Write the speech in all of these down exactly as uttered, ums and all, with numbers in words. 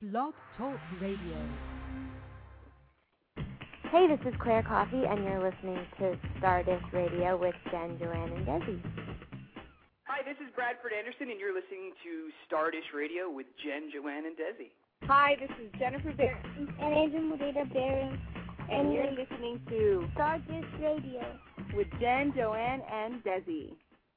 Blog Talk Radio. Hey, this is Claire Coffey, and you're listening to Stardust Radio with Jen, Joanne, and Desi. Hi, this is Bradford Anderson, and you're listening to Stardust Radio with Jen, Joanne, and Desi. Hi, this is Jennifer Barron. And Angel Morita Barron. And, and you're listening to Stardust Radio with Jen, Joanne, and Desi.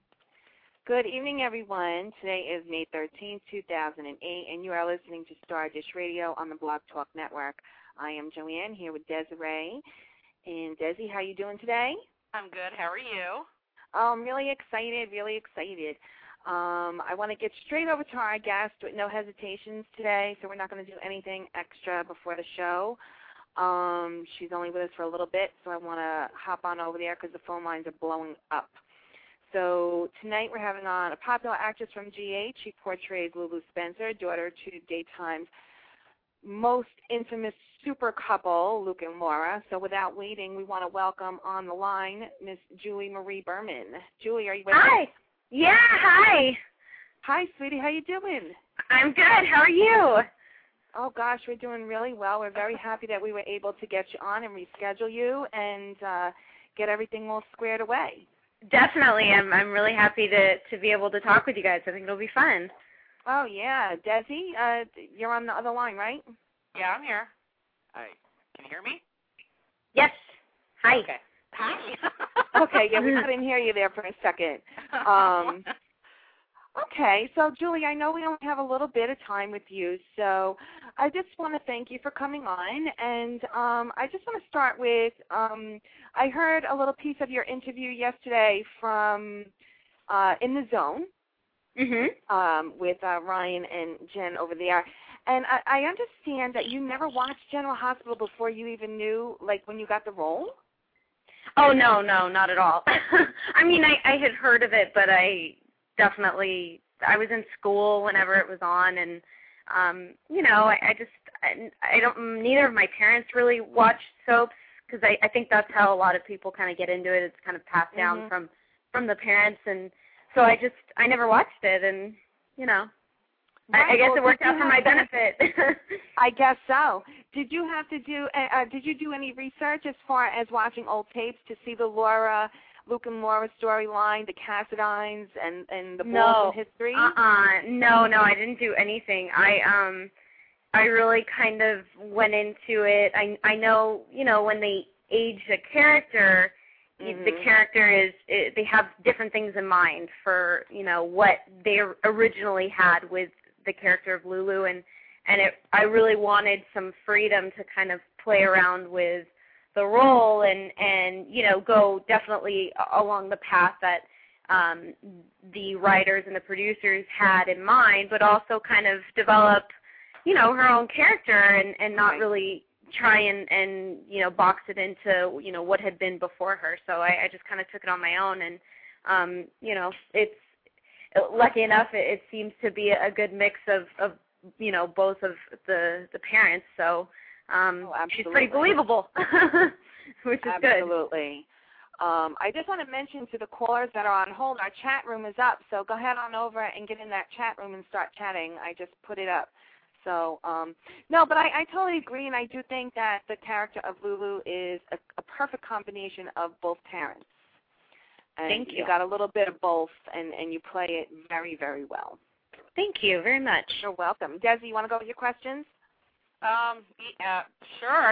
Good evening, everyone. Today is May thirteenth, two thousand eight, and you are listening to Stardust Radio on the Blog Talk Network. I am Joanne here with Desiree. And Desi, how are you doing today? I'm good. How are you? Oh, I'm really excited, really excited. Um, I want to get straight over to our guest with no hesitations today, so we're not going to do anything extra before the show. Um, she's only with us for a little bit, so I want to hop on over there because the phone lines are blowing up. So tonight we're having on a popular actress from G H. She portrays Lulu Spencer, daughter to Daytime's most infamous super couple, Luke and Laura. So without waiting, we want to welcome on the line Miss Julie Marie Berman. Julie, are you with Hi. us? Yeah, hi. Hi, sweetie. How you doing? I'm good. How are you? Oh, gosh, we're doing really well. We're very happy that we were able to get you on and reschedule you and uh, get everything all squared away. Definitely. I'm I'm really happy to, to be able to talk with you guys. I think it'll be fun. Oh, yeah. Desi, uh, you're on the other line, right? Yeah, I'm here. Hi. Can you hear me? Yes. Hi. Okay. Hi. Okay, yeah, we couldn't hear you there for a second. Um, okay, so, Julie, I know we only have a little bit of time with you, so I just want to thank you for coming on, and um, I just want to start with, um, I heard a little piece of your interview yesterday from uh, In the Zone mm-hmm. um, with uh, Ryan and Jen over there, and I, I understand that you never watched General Hospital before you even knew, like, when you got the role? Oh, no, no, not at all. I mean, I, I had heard of it, but I definitely, I was in school whenever it was on, and, um, you know, I, I just, I, I don't, neither of my parents really watched soaps, because I, I think that's how a lot of people kind of get into it. It's kind of passed down mm-hmm. from, from the parents, and so I just, I never watched it, and, you know. Right. I, I guess well, it worked out for my benefit. I guess so. Did you have to do? Uh, did you do any research as far as watching old tapes to see the Laura, Luke and Laura storyline, the Cassadines, and and the no. balls in history? Uh-uh. No, no, I didn't do anything. I um, I really kind of went into it. I I know, you know, when they age a character. Mm-hmm. The character is, it, they have different things in mind for, you know, what they originally had with the character of Lulu, and, and it, I really wanted some freedom to kind of play around with the role and, and you know, go definitely along the path that um, the writers and the producers had in mind, but also kind of develop, you know, her own character and, and not right. really try and, and, you know, box it into, you know, what had been before her. So I, I just kind of took it on my own, and, um, you know, it's, lucky enough, it, it seems to be a good mix of, of, you know, both of the, the parents. So um, oh, she's pretty believable, which is absolutely. good. Absolutely. Um, I just want to mention to the callers that are on hold, our chat room is up, so go ahead on over and get in that chat room and start chatting. I just put it up. So, um, no, but I, I totally agree, and I do think that the character of Lulu is a, a perfect combination of both parents. And Thank you. You got a little bit of both, and, and you play it very, very well. Thank you very much. You're welcome. Desi, you want to go with your questions? Um, yeah, sure.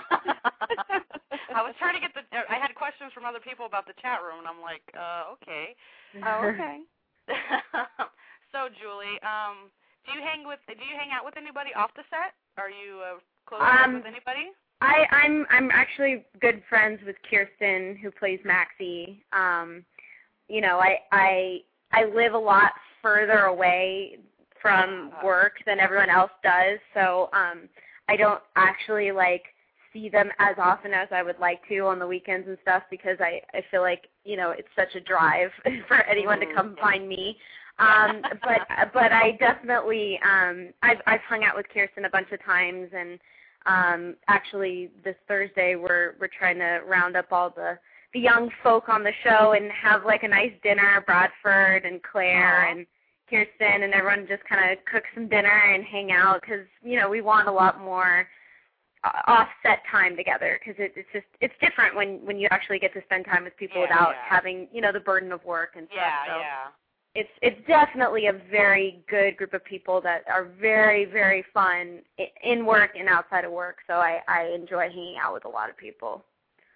I was trying to get the, I had questions from other people about the chat room, and I'm like, uh, okay. Oh, okay. So, Julie, um, do you hang with, do you hang out with anybody off the set? Are you uh, close um, with anybody? I, I'm I'm actually good friends with Kirsten, who plays Maxie. Um, you know, I I I live a lot further away from work than everyone else does, so um, I don't actually like see them as often as I would like to on the weekends and stuff, because I, I feel like, you know, it's such a drive for anyone to come find me. Um, but but I definitely um, I've I've hung out with Kirsten a bunch of times, and um, actually this Thursday we're we're trying to round up all the, the young folk on the show and have like a nice dinner. Bradford and Claire, and Kirsten and everyone just kind of cook some dinner and hang out because, you know, we want a lot more uh, offset time together because it, it's just, it's different when, when you actually get to spend time with people yeah, without yeah. having, you know, the burden of work and stuff. Yeah, so yeah. It's, it's definitely a very good group of people that are very, very fun in work and outside of work. So I, I enjoy hanging out with a lot of people.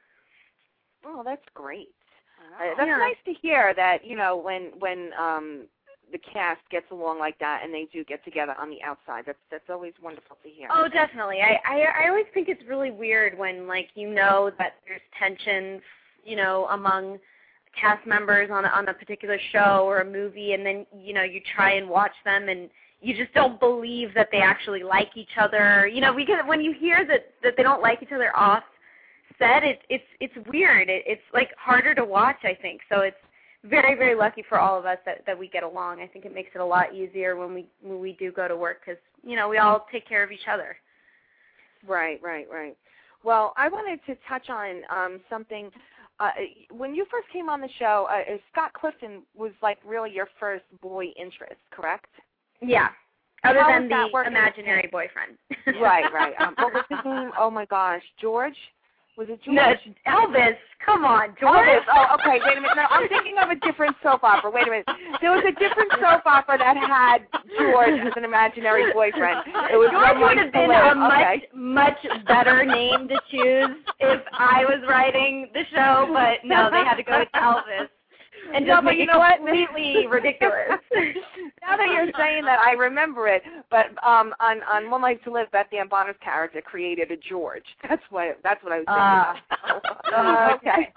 Oh, that's great. Uh, that's yeah. nice to hear that, you know, when when um, the cast gets along like that and they do get together on the outside. That's that's always wonderful to hear. Oh, definitely. I, I, I always think it's really weird when, like, you know that there's tensions, you know, among cast members on a, on a particular show or a movie, and then, you know, you try and watch them and you just don't believe that they actually like each other. You know, we get, when you hear that, that they don't like each other off set, it, it's it's weird. It, it's like harder to watch, I think. So it's very, very lucky for all of us that, that we get along. I think it makes it a lot easier when we when we do go to work because, you know, we all take care of each other. Right, right, right. Well, I wanted to touch on um, something. Uh, when you first came on the show, uh, Scott Clifton was like really your first boy interest, correct? Yeah. Other How than was that the working? imaginary boyfriend. Right, right. Um, what was his name? Oh my gosh, George? Was it George? No, Elvis. Come on, George. Elvis. Oh, okay. Wait a minute. No, I'm thinking of a different soap opera. Wait a minute. There was a different soap opera that had George as an imaginary boyfriend. It was George would have been a much, okay. much better name to choose if I was writing the show, but no, they had to go with Elvis. And no, just but make you it know what? completely ridiculous. Now that you're saying that, I remember it. But um, on on One Life to Live, Beth Ann Bonner's character created a George. That's what that's what I was thinking. Uh, uh, okay.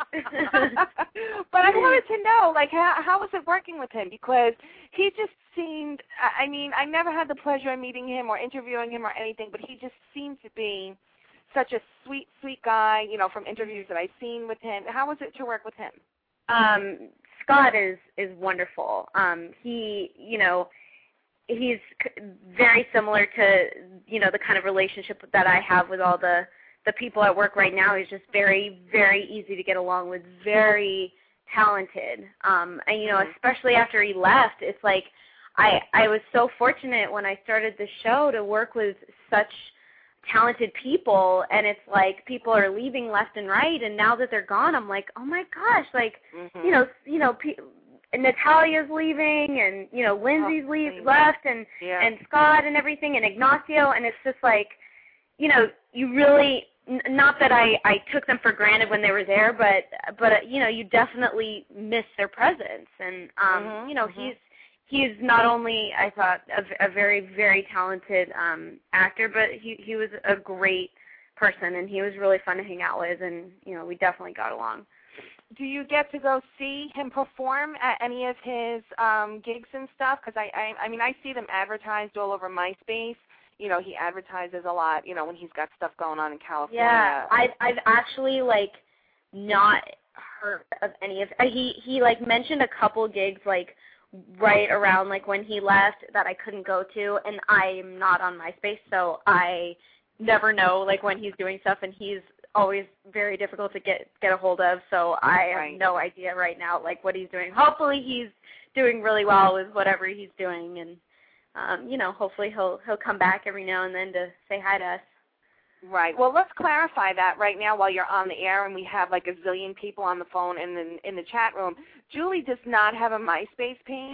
But I wanted to know, like, how how was it working with him? Because he just seemed. I mean, I never had the pleasure of meeting him or interviewing him or anything, but he just seemed to be such a sweet, sweet guy. You know, from interviews that I've seen with him. How was it to work with him? Um, Scott is is wonderful. Um, he, you know, he's c- very similar to, you know, the kind of relationship that I have with all the, the people at work right now. He's just very, very easy to get along with, very talented. Um, and, you know, especially after he left, it's like I, I was so fortunate when I started the show to work with such talented people, and it's like people are leaving left and right, and now that they're gone, I'm like, oh my gosh, like, mm-hmm. you know, you know, pe- Natalia's leaving, and, you know, Lindsay's oh, leave, left, and yeah. and Scott and everything, and Ignacio, and it's just like, you know, you really, n- not that I, I took them for granted when they were there, but, but uh, you know, you definitely miss their presence, and, um, mm-hmm. you know, mm-hmm. he's, He's not only, I thought, a, a very, very talented um, actor, but he, he was a great person, and he was really fun to hang out with, and, you know, we definitely got along. Do you get to go see him perform at any of his um, gigs and stuff? Because, I, I, I mean, I see them advertised all over MySpace. You know, he advertises a lot, you know, when he's got stuff going on in California. Yeah, I've, I've actually, like, not heard of any of, he, he, like, mentioned a couple gigs, like, right around like when he left that I couldn't go to, and I'm not on MySpace, so I never know like when he's doing stuff, and he's always very difficult to get get a hold of, so I right. have no idea right now like what he's doing. Hopefully he's doing really well with whatever he's doing, and um, you know, hopefully he'll he'll come back every now and then to say hi to us. Right. Well, let's clarify that right now while you're on the air and we have like a zillion people on the phone and in, in the chat room. Julie does not have a MySpace page.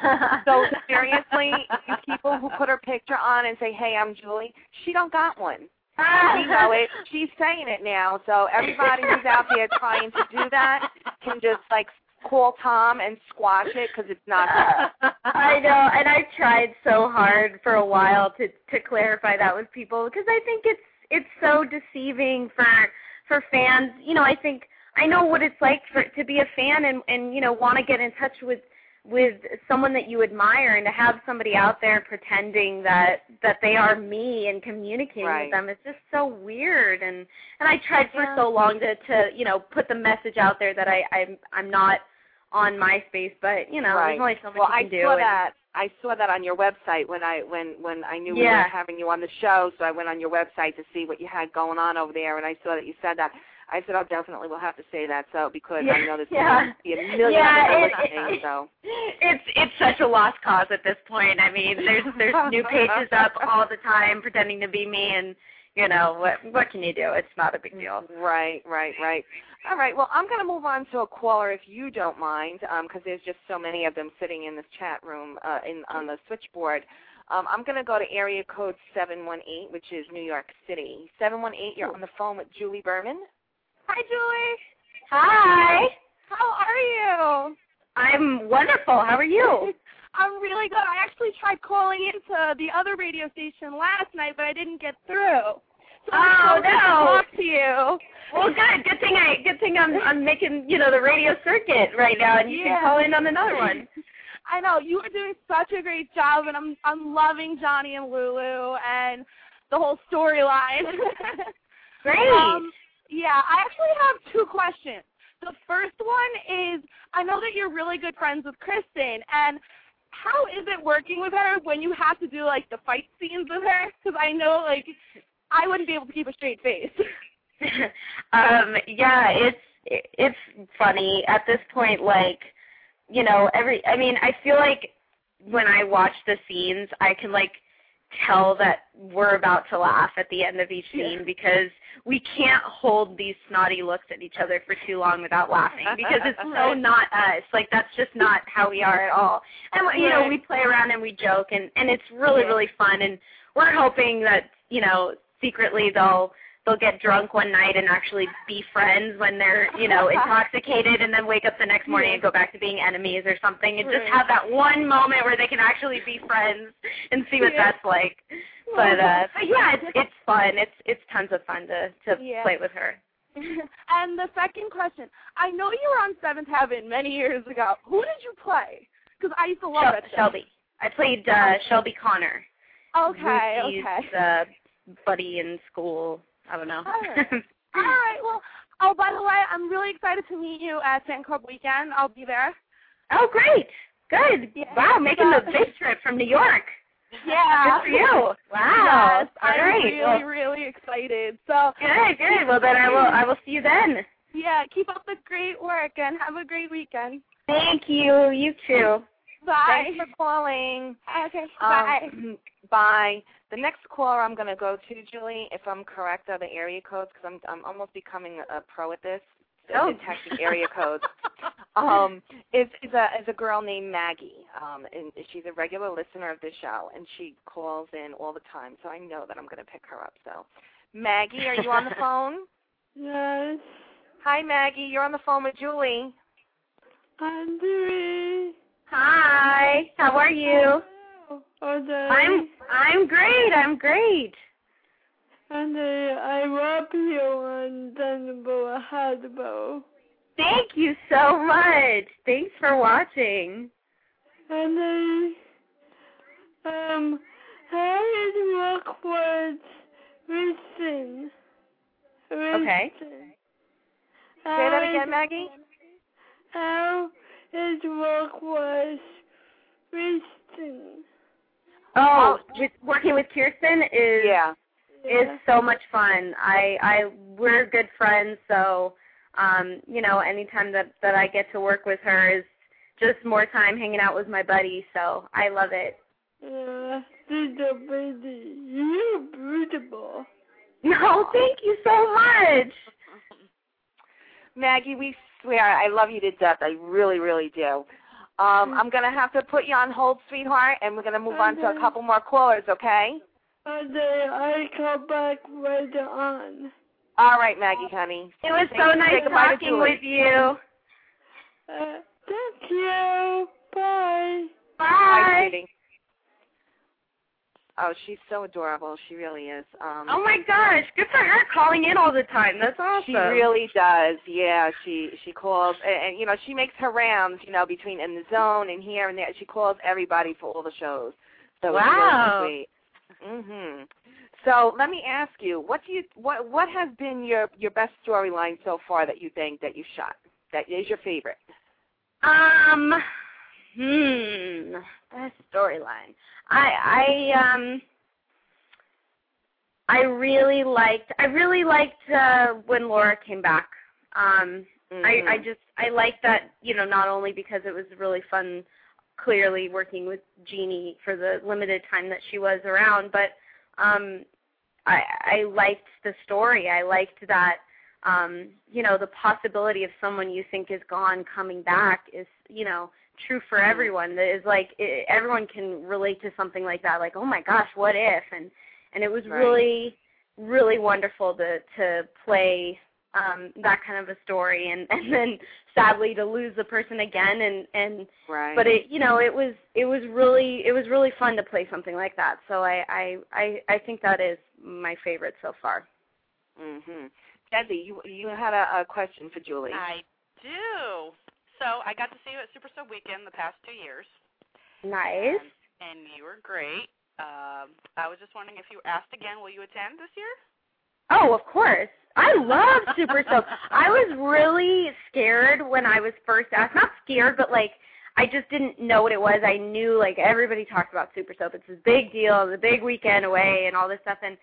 So seriously, you people who put her picture on and say, hey, I'm Julie, she don't got one. We know it. She's saying it now. So everybody who's out there trying to do that can just like call Tom and squash it because it's not her. I know, and I tried so hard for a while to, to clarify that with people because I think it's It's so deceiving for for fans. You know, I think I know what it's like for to be a fan and, and you know, want to get in touch with with someone that you admire, and to have somebody out there pretending that that they are me and communicating right. with them. It's just so weird. And and I tried for so long to, to you know, put the message out there that I I'm I'm not on MySpace, but you know, right. there's only so much well, you can I do. Saw and, that. I saw that on your website when I when, when I knew we yeah. were having you on the show, so I went on your website to see what you had going on over there, and I saw that you said that. I said, oh, definitely we'll have to say that, so because yeah, I know there's yeah. going to be a million yeah, people it, listening, it, so. It's it's such a lost cause at this point. I mean, there's there's new pages up all the time pretending to be me, and you know what what can you do? It's not a big deal. Right, right, right. All right. Well, I'm going to move on to a caller if you don't mind, because um, there's just so many of them sitting in this chat room uh, in on the switchboard. Um, I'm going to go to area code seven one eight, which is New York City. seven one eight, you're on the phone with Julie Berman. Hi, Julie. Hi. How are you? I'm wonderful. How are you? I'm really good. I actually tried calling into the other radio station last night, but I didn't get through. So oh I'm no! To talk to you. Well, good. Good thing I. Good thing I'm. I'm making you know the radio circuit right now, and you yeah. can call in on another one. I know you are doing such a great job, and I'm I'm loving Johnny and Lulu and the whole storyline. Great. Um, yeah, I actually have two questions. The first one is, I know that you're really good friends with Kristen, and how is it working with her when you have to do, like, the fight scenes with her? Because I know, like, I wouldn't be able to keep a straight face. um, yeah, it's it's funny. At this point, like, you know, every, I mean, I feel like when I watch the scenes, I can, like, tell that we're about to laugh at the end of each scene because we can't hold these snotty looks at each other for too long without laughing because it's so not us. Like, that's just not how we are at all. And, you know, we play around and we joke, and, and it's really, really fun. And we're hoping that, you know, secretly they'll they'll get drunk one night and actually be friends when they're, you know, intoxicated and then wake up the next morning and go back to being enemies or something and just have that one moment where they can actually be friends and see what yeah. that's like. But, uh, but yeah, it's it's fun. It's it's tons of fun to, to yeah. play with her. And the second question, I know you were on Seventh Heaven many years ago. Who did you play? Because I used to love Shel- that show. Shelby. I played uh, Shelby Connor. Okay, Ruthie's, okay. Uh, buddy in school. I don't know. All right. All right. Well, oh, by the way, I'm really excited to meet you at Fan Club Weekend. I'll be there. Oh, great. Good. Yeah. Wow, making the big trip from New York. Yeah. Good for you. Wow. Yes, All I'm right. really, well, really excited. So good, good. Well, then I will I will see you then. Yeah, keep up the great work and have a great weekend. Thank you. You too. Bye. Thanks for calling. Okay, um, bye. Bye. The next caller I'm going to go to, Julie, if I'm correct, are the area codes, because I'm, I'm almost becoming a pro at this, oh. detecting area codes. Um, is, is, a, is a girl named Maggie, um, and she's a regular listener of this show, and she calls in all the time, so I know that I'm going to pick her up. So, Maggie, are you on the phone? Yes. Hi, Maggie. You're on the phone with Julie. I'm Julie. Hi. How are you? Okay. I'm I'm great. I'm great. And uh, I love you on Thunderbolt Hasbro. Thank you so much. Thanks for watching. And uh, um, how is Rockwood's Richardson? Okay. Say that again, Maggie. How is Rockwood's Richardson? Oh, with, working with Kirsten is yeah. is so much fun. I I we're good friends, so um, you know, anytime that, that I get to work with her is just more time hanging out with my buddy, so I love it. Yeah, she's a baby. You're beautiful. No, thank you so much. Maggie, we swear I love you to death. I really, really do. Um, I'm going to have to put you on hold, sweetheart, and we're going to move on to a couple more callers, okay? Okay, I come back later on. All right, Maggie, honey. It was Thank so you. nice talking with you. Uh, thank you. Bye. Bye. Bye, sweetie. Oh, she's so adorable. She really is. Um, oh, my gosh. Good for her calling in all the time. That's awesome. She really does. Yeah, she she calls, and, and, you know, she makes her rounds, you know, between in the zone and here and there. She calls everybody for all the shows. So wow. It's really sweet. Mm-hmm. So let me ask you, what do you what what has been your, your best storyline so far that you think that you shot? That is your favorite? Um, hmm, best storyline. I I um I really liked I really liked uh, when Laura came back. Um, mm-hmm. I, I just I liked that, you know, not only because it was really fun, clearly working with Jeannie for the limited time that she was around, but um, I, I liked the story. I liked that, um, you know, the possibility of someone you think is gone coming back is, you know, true for everyone. That is like it, everyone can relate to something like that. Like, oh my gosh, what if? And and it was right. really, really wonderful to to play um, that kind of a story, and, and then sadly to lose the person again. And and right. but it, you know, it was it was really it was really fun to play something like that. So I I I, I think that is my favorite so far. Mhm. Debbie, you you had a, a question for Julie. I do. So I got to see you at Super Soap Weekend the past two years. Nice. And, and you were great. Um, I was just wondering if you were asked again, will you attend this year? Oh, of course. I love Super Soap. I was really scared when I was first asked. Not scared, but like I just didn't know what it was. I knew like everybody talked about Super Soap. It's this big deal, the big weekend away and all this stuff. And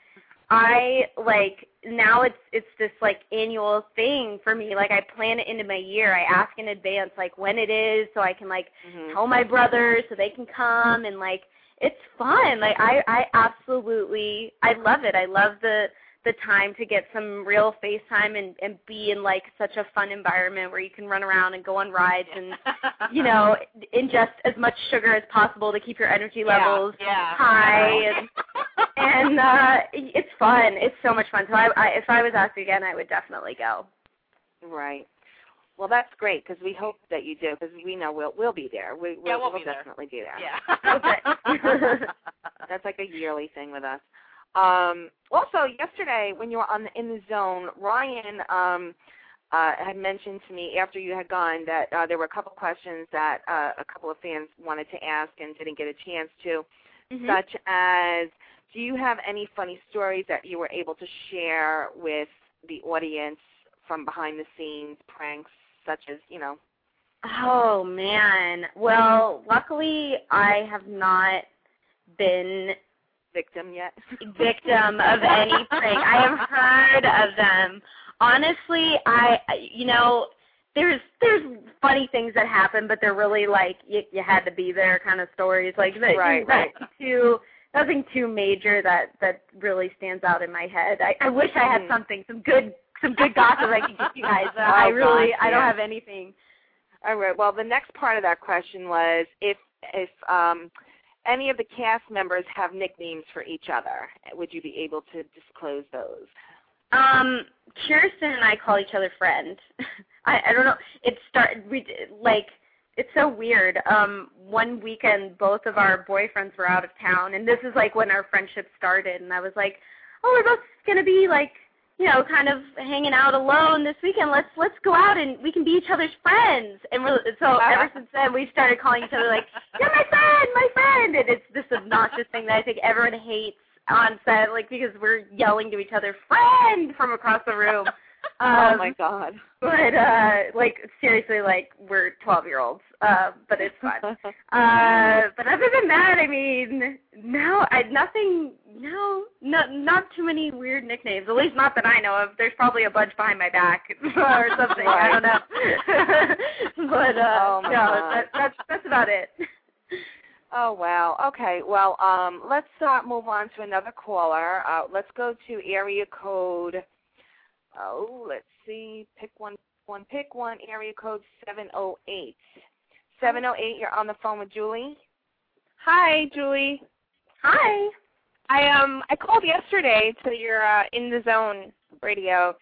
I like now it's it's this like annual thing for me. Like I plan it into my year. I ask in advance like when it is so I can like mm-hmm. tell my brothers so they can come, and like it's fun. Like I, I absolutely I love it. I love the the time to get some real FaceTime and, and be in like such a fun environment where you can run around and go on rides and you know, ingest as much sugar as possible to keep your energy levels yeah, yeah. high and and uh, it's fun. It's so much fun. So I, I, if I was asked again, I would definitely go. Right. Well, that's great because we hope that you do because we know we'll we'll be there. We, we'll, yeah, we'll, we'll be definitely there. be there. Yeah. That's like a yearly thing with us. Um, also, yesterday when you were on the, in the zone, Ryan um, uh, had mentioned to me after you had gone that uh, there were a couple questions that uh, a couple of fans wanted to ask and didn't get a chance to, mm-hmm. such as, do you have any funny stories that you were able to share with the audience from behind the scenes, pranks such as, you know? Oh, man. Well, luckily I have not been victim yet? victim of any prank. I have heard of them. Honestly, I, you know, there's there's funny things that happen, but they're really like you, you had to be there kind of stories. Like that, right, right. Too, nothing too major that, that really stands out in my head. I, I wish I had mm. something, some good some good gossip I could give you guys. Uh, oh, I really gosh, I don't yeah. have anything. All right. Well, the next part of that question was if if um. any of the cast members have nicknames for each other. Would you be able to disclose those? Um, Kirsten and I call each other friend. I, I don't know. It started, we, like, it's so weird. Um, one weekend, both of our boyfriends were out of town, and this is, like, when our friendship started, and I was like, oh, we're both going to be, like, you know, kind of hanging out alone this weekend. Let's let's go out and we can be each other's friends. And we're, so ever since then, we started calling each other like, "You're my friend, my friend." And it's this obnoxious thing that I think everyone hates on set, like because we're yelling to each other, "Friend," from across the room. Um, oh my God! But uh, like seriously, like we're twelve-year-olds. Uh, but it's fun. uh, but other than that, I mean, no, I nothing. No, not not too many weird nicknames. At least not that I know of. There's probably a bunch behind my back or something. I don't know. But uh, oh my no, God. that, that's that's about it. Oh wow. Okay. Well, um, let's uh, move on to another caller. Uh, let's go to area code. Oh, let's see. Pick one. One. Pick one. Area code seven oh eight. seven oh eight. You're on the phone with Julie. Hi, Julie. Hi. I um I called yesterday to your uh, In the Zone radio,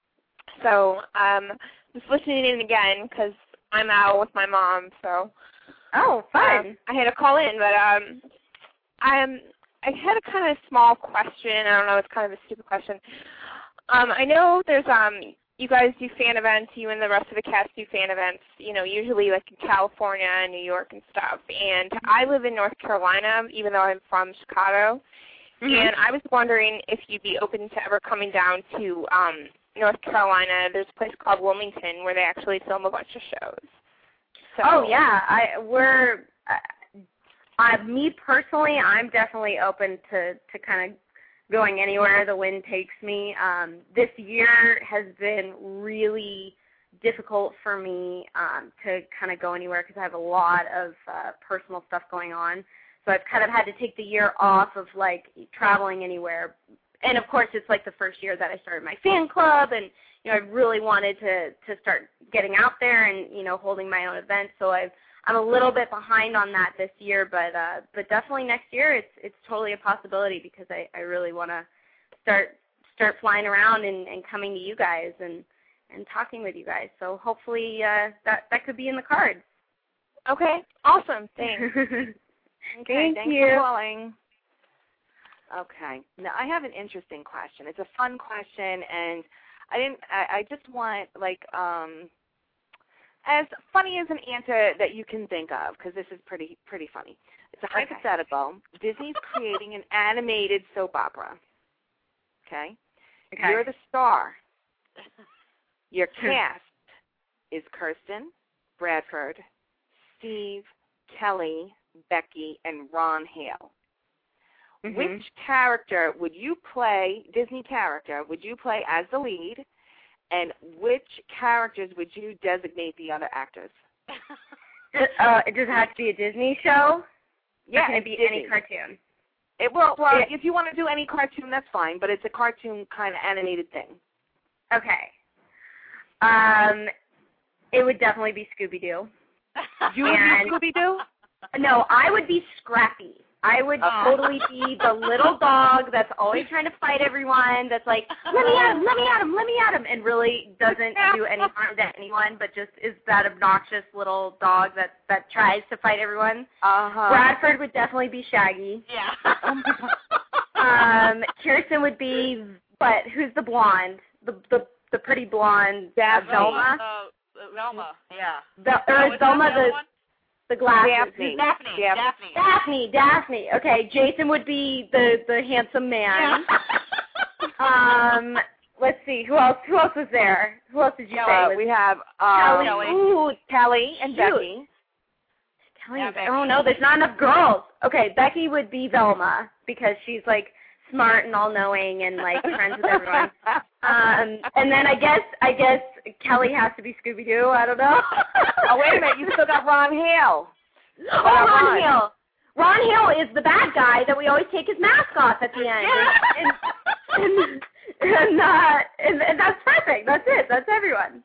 so um just listening in again because I'm out with my mom. So oh, fun. Um, I had to call in, but um I'm I had a kind of small question. I don't know, it's kind of a stupid question. Um, I know there's um you guys do fan events. You and the rest of the cast do fan events. You know, usually like in California and New York and stuff. And I live in North Carolina, even though I'm from Chicago. Mm-hmm. And I was wondering if you'd be open to ever coming down to um, North Carolina. There's a place called Wilmington where they actually film a bunch of shows. So, oh yeah, I we're uh, uh, me personally, I'm definitely open to to kind of going anywhere the wind takes me. Um, this year has been really difficult for me um, to kind of go anywhere because I have a lot of uh, personal stuff going on. So I've kind of had to take the year off of, like, traveling anywhere. And, of course, it's, like, the first year that I started my fan club, and, you know, I really wanted to, to start getting out there and, you know, holding my own events. So I've, I'm a little bit behind on that this year, but uh, but definitely next year it's it's totally a possibility because I, I really want to start start flying around and, and coming to you guys and, and talking with you guys. So hopefully uh, that, that could be in the cards. Okay, awesome. Thanks. Okay, Thank thanks you. for calling. Okay. Now I have an interesting question. It's a fun question, and I didn't. I, I just want like um, as funny as an answer that you can think of, because this is pretty pretty funny. It's a Okay. hypothetical. Disney's creating an animated soap opera. Okay. Okay. You're the star. Your cast is Kirsten, Bradford, Steve, Kelly, Becky, and Ron Hale. Mhm. Which character would you play, Disney character, would you play as the lead, and which characters would you designate the other actors? uh, it does have to be a Disney show? Yeah, Or can it it's be Disney. any cartoon? It, well, well It- if you want to do any cartoon, that's fine, but it's a cartoon kind of animated thing. Okay. Um, it would definitely be Scooby-Doo. You would And- be Scooby-Doo? No, I would be Scrappy. I would Oh. totally be the little dog that's always trying to fight everyone, that's like, let me at him, let me at him, let me at him, and really doesn't do any harm to anyone, but just is that obnoxious little dog that, that tries to fight everyone. Uh-huh. Bradford would definitely be Shaggy. Yeah. Um, Kirsten would be, but who's the blonde? The the, the pretty blonde, uh, Daphne. Velma? Uh, uh, Velma, yeah. Vel- Oh, or is is that Velma the other the, one? the glasses? Daphne. Daphne, Daph- Daphne. Daphne, Daphne. Okay, Jason would be the, the handsome man. Um, let's see, who else? Who else was there? Who else did you say? Uh, was we have um, Kelly. Kelly. Ooh, Kelly and Shoot. Becky. Kelly. Yeah, Becky. Oh no, there's not enough girls. Okay, Becky would be Velma because she's like smart and all-knowing and like friends with everyone. Um, and then I guess I guess Kelly has to be Scooby-Doo. I don't know. Oh, wait a minute. You still got Ron Hale. Oh, Ron. Ron Hill. Ron Hill is the bad guy that we always take his mask off at the end. And, and, and, uh, and, and that's perfect. That's it. That's everyone.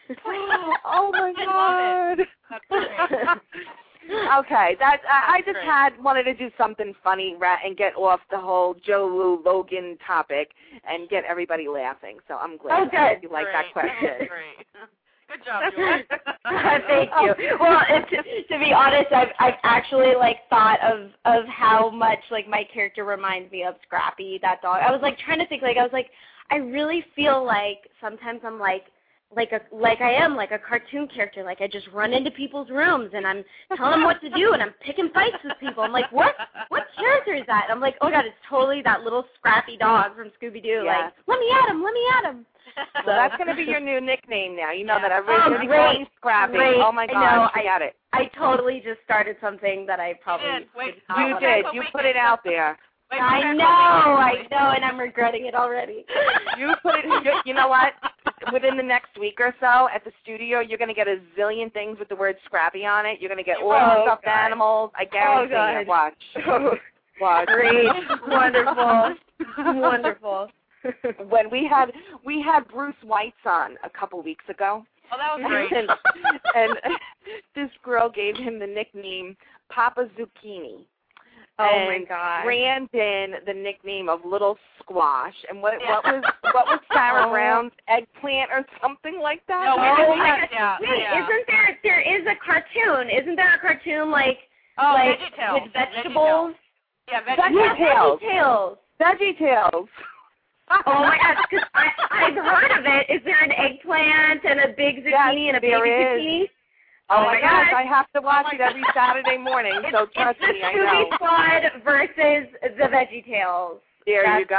Oh, my I love God. That's great. Okay, that I, I just great. had wanted to do something funny ra- and get off the whole Joe Lou Logan topic and get everybody laughing. So I'm glad Oh, good. you like Great. that question. That was great. Good job, Julie. Thank you. Well, it, to, to be honest, I've I've actually like thought of of how much like my character reminds me of Scrappy, that dog. I was like trying to think like I was like I really feel like sometimes I'm like like a like I am like a cartoon character. Like I just run into people's rooms and I'm telling them what to do and I'm picking fights with people. I'm like, what what character is that? And I'm like, oh God, it's totally that little Scrappy dog from Scooby Doo. Yeah. Like, let me at him, let me at him. So that's going to be your new nickname now. You know Yeah. that I've Oh, originally great. called you Scrappy. Great. Oh, my I God. know. I got it. I totally just started something that I probably did. Wait, did not You want did. That's You what put we it did. out there. Wait, I we're know, back I know, and I'm regretting it already. You put it. You, you know what? Within the next week or so, at the studio, you're going to get a zillion things with the word Scrappy on it. You're going to get all Oh, the stuffed God. animals. I guarantee God. it. Watch. Watch. Great, wonderful, wonderful. When we had we had Bruce Whites on a couple weeks ago, Oh, that was great. and, and this girl gave him the nickname Papa Zucchini. Oh my and God. Brandon the nickname of Little Squash, and what Yeah. what was what was Sarah Oh. Brown's eggplant or something like that? No, we Oh did my that, God. yeah, Wait, yeah. isn't there? There is a cartoon. Isn't there a cartoon like Oh, like VeggieTales. with vegetables? Yeah, Veggie VeggieTales. Tales. VeggieTales. Veggie Tales. Oh my God! Because I I've heard of it. Is there an eggplant and a big zucchini and a there baby is. zucchini? Oh, Oh my my gosh, God. I have to watch my it every Saturday morning, so It's trust the me, I Scooby know. Squad versus the VeggieTales. There That's- you go.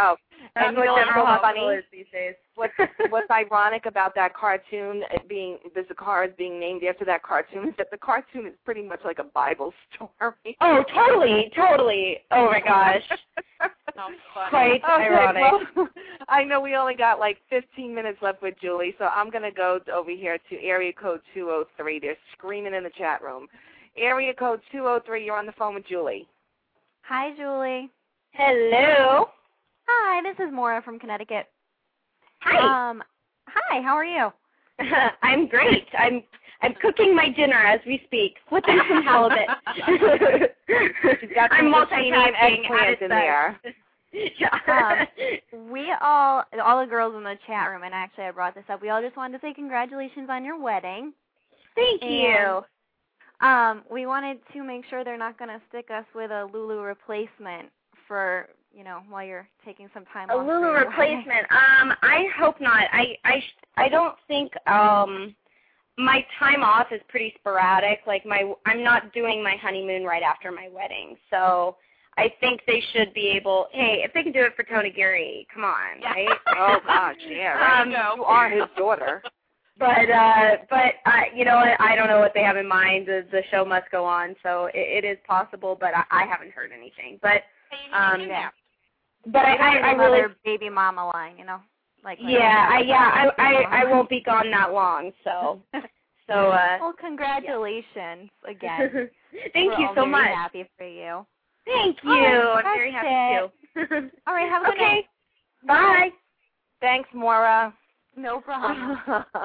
And what you know what's General so Hospital funny? is these days. What's what's ironic about that cartoon it being the cars being named after that cartoon is that the cartoon is pretty much like a Bible story. Oh, totally, totally. Oh my gosh. Sounds funny. Quite Okay, ironic. well, I know we only got like fifteen minutes left with Julie, so I'm going to go over here to area code two oh three. They're screaming in the chat room. Area code two oh three, you're on the phone with Julie. Hi, Julie. Hello. Hi, this is Maura from Connecticut. Hi. Um, hi, how are you? I'm great. I'm I'm cooking my dinner as we speak, flipping some halibut. She's got some I'm zucchini and multitasking eggplant at its in best. there. Yeah. Um, we all, all the girls in the chat room, and actually I brought this up, we all just wanted to say congratulations on your wedding. Thank And, you. Um, we wanted to make sure they're not going to stick us with a Lulu replacement for, you know, while you're taking some time A off. for Lulu your replacement. Um, I hope not. I I sh- I don't think um my time off is pretty sporadic. Like my I'm not doing my honeymoon right after my wedding, so I think they should be able. Hey, if they can do it for Tony Geary, come on, Yeah. right? Oh, gosh, yeah, right. Um, you go. You are his daughter. But uh, but I, you know, I, I don't know what they have in mind. The, the show must go on, so it, it is possible. But I, I haven't heard anything. But Hey, you can um, do that. but I, I, I really, Another baby mama line, you know, like like yeah, I, like yeah, that. I, I, I won't be gone that long. So, so. Uh, Well, congratulations again. Thank We're you all so very much. happy for you. Thank you. All right, I'm very that's happy too. All right, have a good okay. night. Bye. Thanks, Maura. No problem.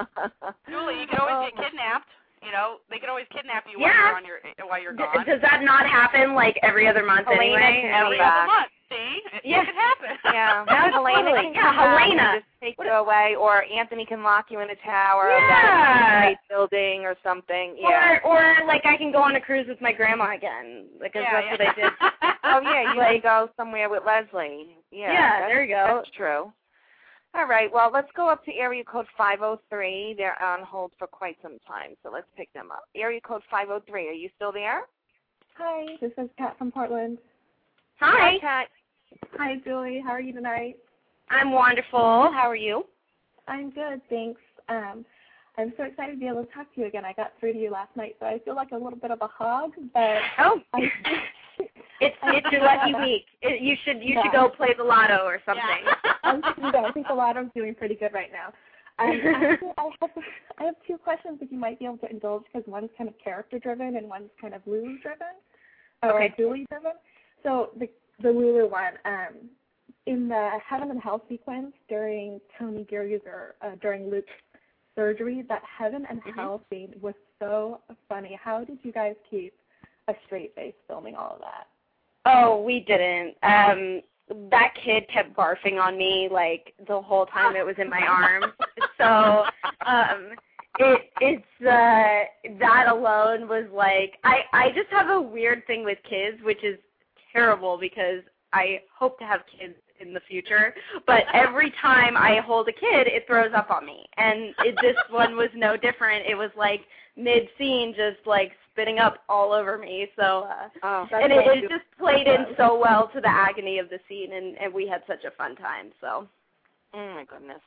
Julie, you can always get kidnapped. You know, they can always kidnap you Yeah. while you're on your while you're D- gone. does that not happen like every other month Helena anyway? can Every come other back. month. See, it, Yeah. it can happen. Yeah, That's Helena totally- can yeah, come back Helena. and just take you away, or Anthony can lock you in a tower Yeah. of that great building or something. Yeah. Or, or like I can go on a cruise with my grandma again, because yeah, that's yeah. what I did. Oh yeah, you Like- can go somewhere with Leslie. Yeah, Yeah, that's- there you go. That's true. All right, well, let's go up to area code five oh three. They're on hold for quite some time, so let's pick them up. Area code five oh three, are you still there? Hi, this is Kat from Portland. Hi. Kat. Hi, Julie. How are you tonight? I'm wonderful. How are you? I'm good, thanks. Um, I'm so excited to be able to talk to you again. I got through to you last night, so I feel like a little bit of a hog, but Oh. I, It's it's your lucky week. It, you should you should Yeah. go play the lotto or something. I'm thinking that I think the lotto's doing pretty good right now. Um, actually, I have I have two questions if you might be able to indulge, because one's kind of character driven and one's kind of Lulu driven, or Okay. Julie driven. So the the Lulu one, um, in the Heaven and Hell sequence during Tony Geary's or uh, during Luke's surgery, that Heaven and Mhm. Hell scene was so funny. How did you guys keep a straight face filming all of that? Oh, we didn't. Um, that kid kept barfing on me like the whole time it was in my arms. So um, it it's uh, that alone was like I I just have a weird thing with kids, which is terrible because I hope to have kids in the future. But every time I hold a kid, it throws up on me, and it, this one was no different. It was like mid scene, just like spitting up all over me. So. Uh, Oh, and it, it just played in so well to the agony of the scene, and, and we had such a fun time. So, oh my goodness.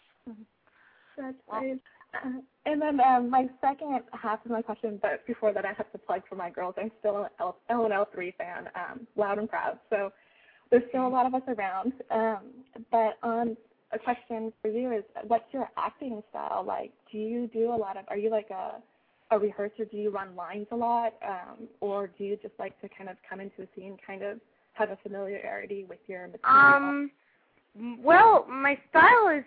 That's great. Uh, and then um, my second half of my question, but before that I have to plug for my girls. I'm still an L and L three fan, um, loud and proud. So there's still a lot of us around. Um, but on a question for you is, what's your acting style like? Do you do a lot of, are you like a, a rehearser? Do you run lines a lot? Um, or do you just like to kind of come into a scene, kind of have a familiarity with your material? um, well, my style is,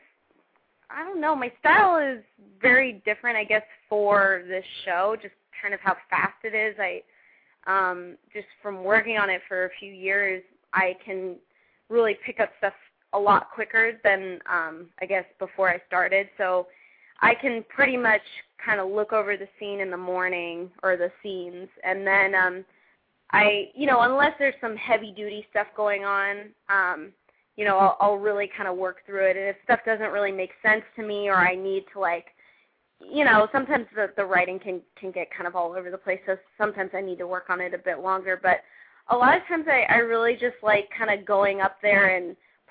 I don't know, my style is very different, I guess, for this show, just kind of how fast it is. I, um, just from working on it for a few years, I can really pick up stuff a lot quicker than, um, I guess, before I started. So I can pretty much kind of look over the scene in the morning, or the scenes, and then um, I, you know, unless there's some heavy-duty stuff going on, um, you know, I'll, I'll really kind of work through it. And if stuff doesn't really make sense to me, or I need to, like, you know, sometimes the, the writing can, can get kind of all over the place, so sometimes I need to work on it a bit longer. But a lot of times I, I really just like kind of going up there and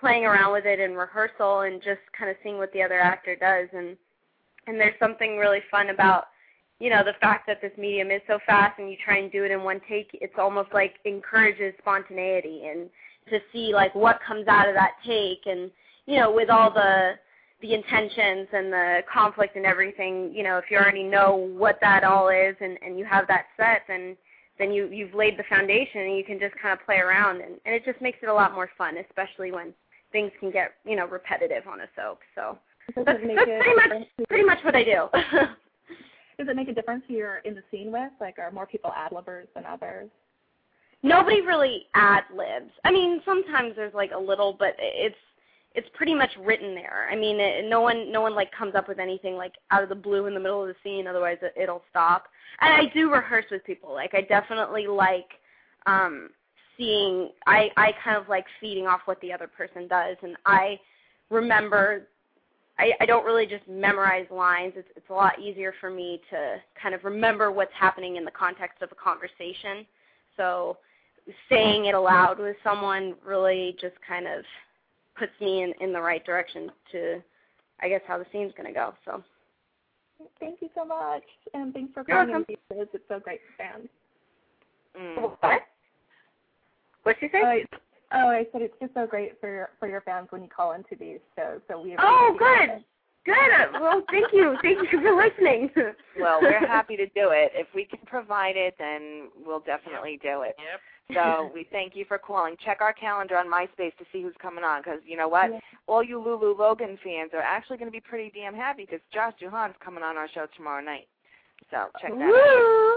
playing around with it in rehearsal and just kind of seeing what the other actor does. And and there's something really fun about, you know, the fact that this medium is so fast and you try and do it in one take. It's almost like encourages spontaneity and to see like what comes out of that take. And, you know, with all the the intentions and the conflict and everything, you know, if you already know what that all is and, and you have that set, then then you, you've laid the foundation and you can just kind of play around. And, and it just makes it a lot more fun, especially when things can get, you know, repetitive on a soap. So that's, that's pretty much pretty much what I do. Does it make a difference who you're in the scene with? Like, are more people ad-libbers than others? Nobody really ad-libs. I mean, sometimes there's like a little, but it's it's pretty much written there. I mean, it, no one no one like comes up with anything like out of the blue in the middle of the scene. Otherwise, it, it'll stop. And I do rehearse with people. Like, I definitely like um, seeing. I I kind of like feeding off what the other person does, and I remember. I, I don't really just memorize lines. It's, it's a lot easier for me to kind of remember what's happening in the context of a conversation. So saying it aloud with someone really just kind of puts me in, in the right direction to, I guess, how the scene's going to go. So thank you so much, and thanks for You're calling in. It's so great for fans. Mm. What? What'd you say? Oh I, oh, I said it's just so great for your, for your fans when you call into these shows. So we oh, good. It. Good. Well, thank you. Thank you for listening. Well, we're happy to do it. If we can provide it, then we'll definitely do it. Yep. So we thank you for calling. Check our calendar on MySpace to see who's coming on, because you know what? Yeah. All you Lulu Logan fans are actually going to be pretty damn happy because Josh Duhan's coming on our show tomorrow night. So check that Woo!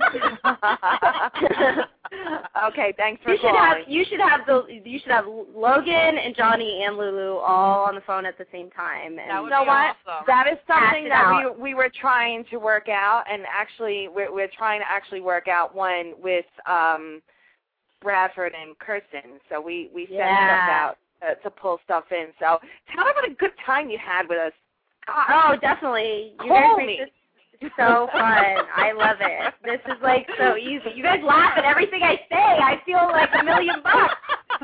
out. Okay, thanks for you calling. Should have, you should have the you should have Logan and Johnny and Lulu all on the phone at the same time. And that would you know be what? Awesome. That is something that out. we we were trying to work out, and actually we're we're trying to actually work out one with um, Bradford and Kirsten. So we we sent yeah. stuff out uh, to pull stuff in. So tell them what a good time you had with us. God. Oh, definitely. You Call guys me. make this so fun. I love it. This is like so easy. You guys laugh at everything I say. I feel like a million bucks.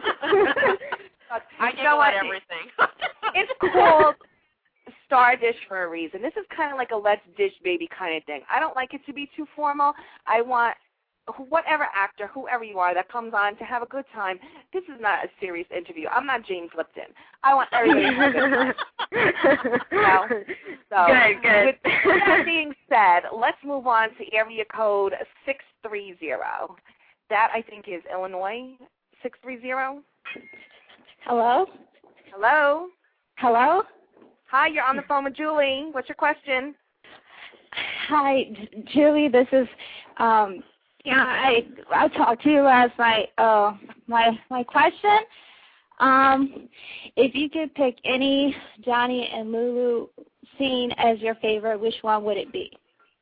I you know what? everything. It's called Star Dish for a reason. This is kind of like a Let's Dish Baby kind of thing. I don't like it to be too formal. I want whatever actor, whoever you are that comes on to have a good time. This is not a serious interview. I'm not James Lipton. I want everybody to have a good time. You know? So, good, good. With that being said, let's move on to area code six three zero. That, I think, is Illinois six three zero. Hello? Hello? Hello? Hi, you're on the phone with Julie. What's your question? Hi, Julie. This is, um, yeah, I I talked to you last night. Uh, my my question, um, if you could pick any Johnny and Lulu scene as your favorite, which one would it be?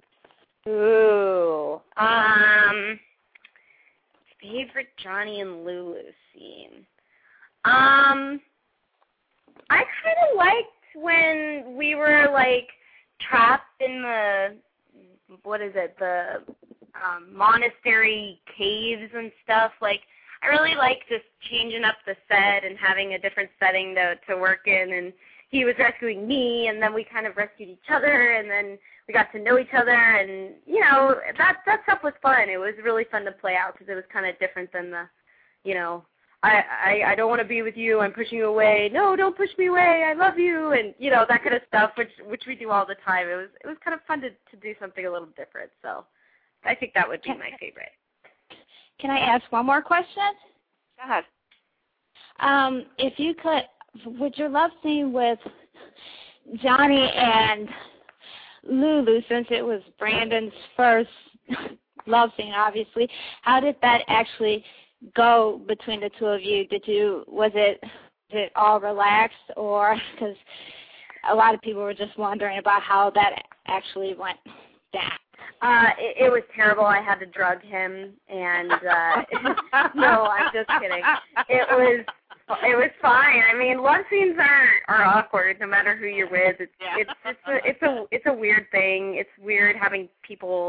Ooh, um, favorite Johnny and Lulu scene. Um, I kind of liked when we were like trapped in the, what is it, the um, monastery caves and stuff. Like, I really like just changing up the set and having a different setting to to work in. And he was rescuing me, and then we kind of rescued each other, and then we got to know each other. And you know, that that stuff was fun. It was really fun to play out because it was kind of different than the, you know, I, I I don't want to be with you. I'm pushing you away. No, don't push me away. I love you, and you know that kind of stuff, which which we do all the time. It was it was kind of fun to to do something a little different. So I think that would be my favorite. Can I ask one more question? Go ahead. Um, if you could, would your love scene with Johnny and Lulu, since it was Brandon's first love scene, obviously, how did that actually go between the two of you? Did you, was it, was it all relaxed, or, because a lot of people were just wondering about how that actually went down. Uh, it, it was terrible. I had to drug him, and uh, no, I'm just kidding. It was it was fine. I mean, love scenes are, are awkward no matter who you're with. It's Yeah. it's it's a it's a it's a weird thing. It's weird having people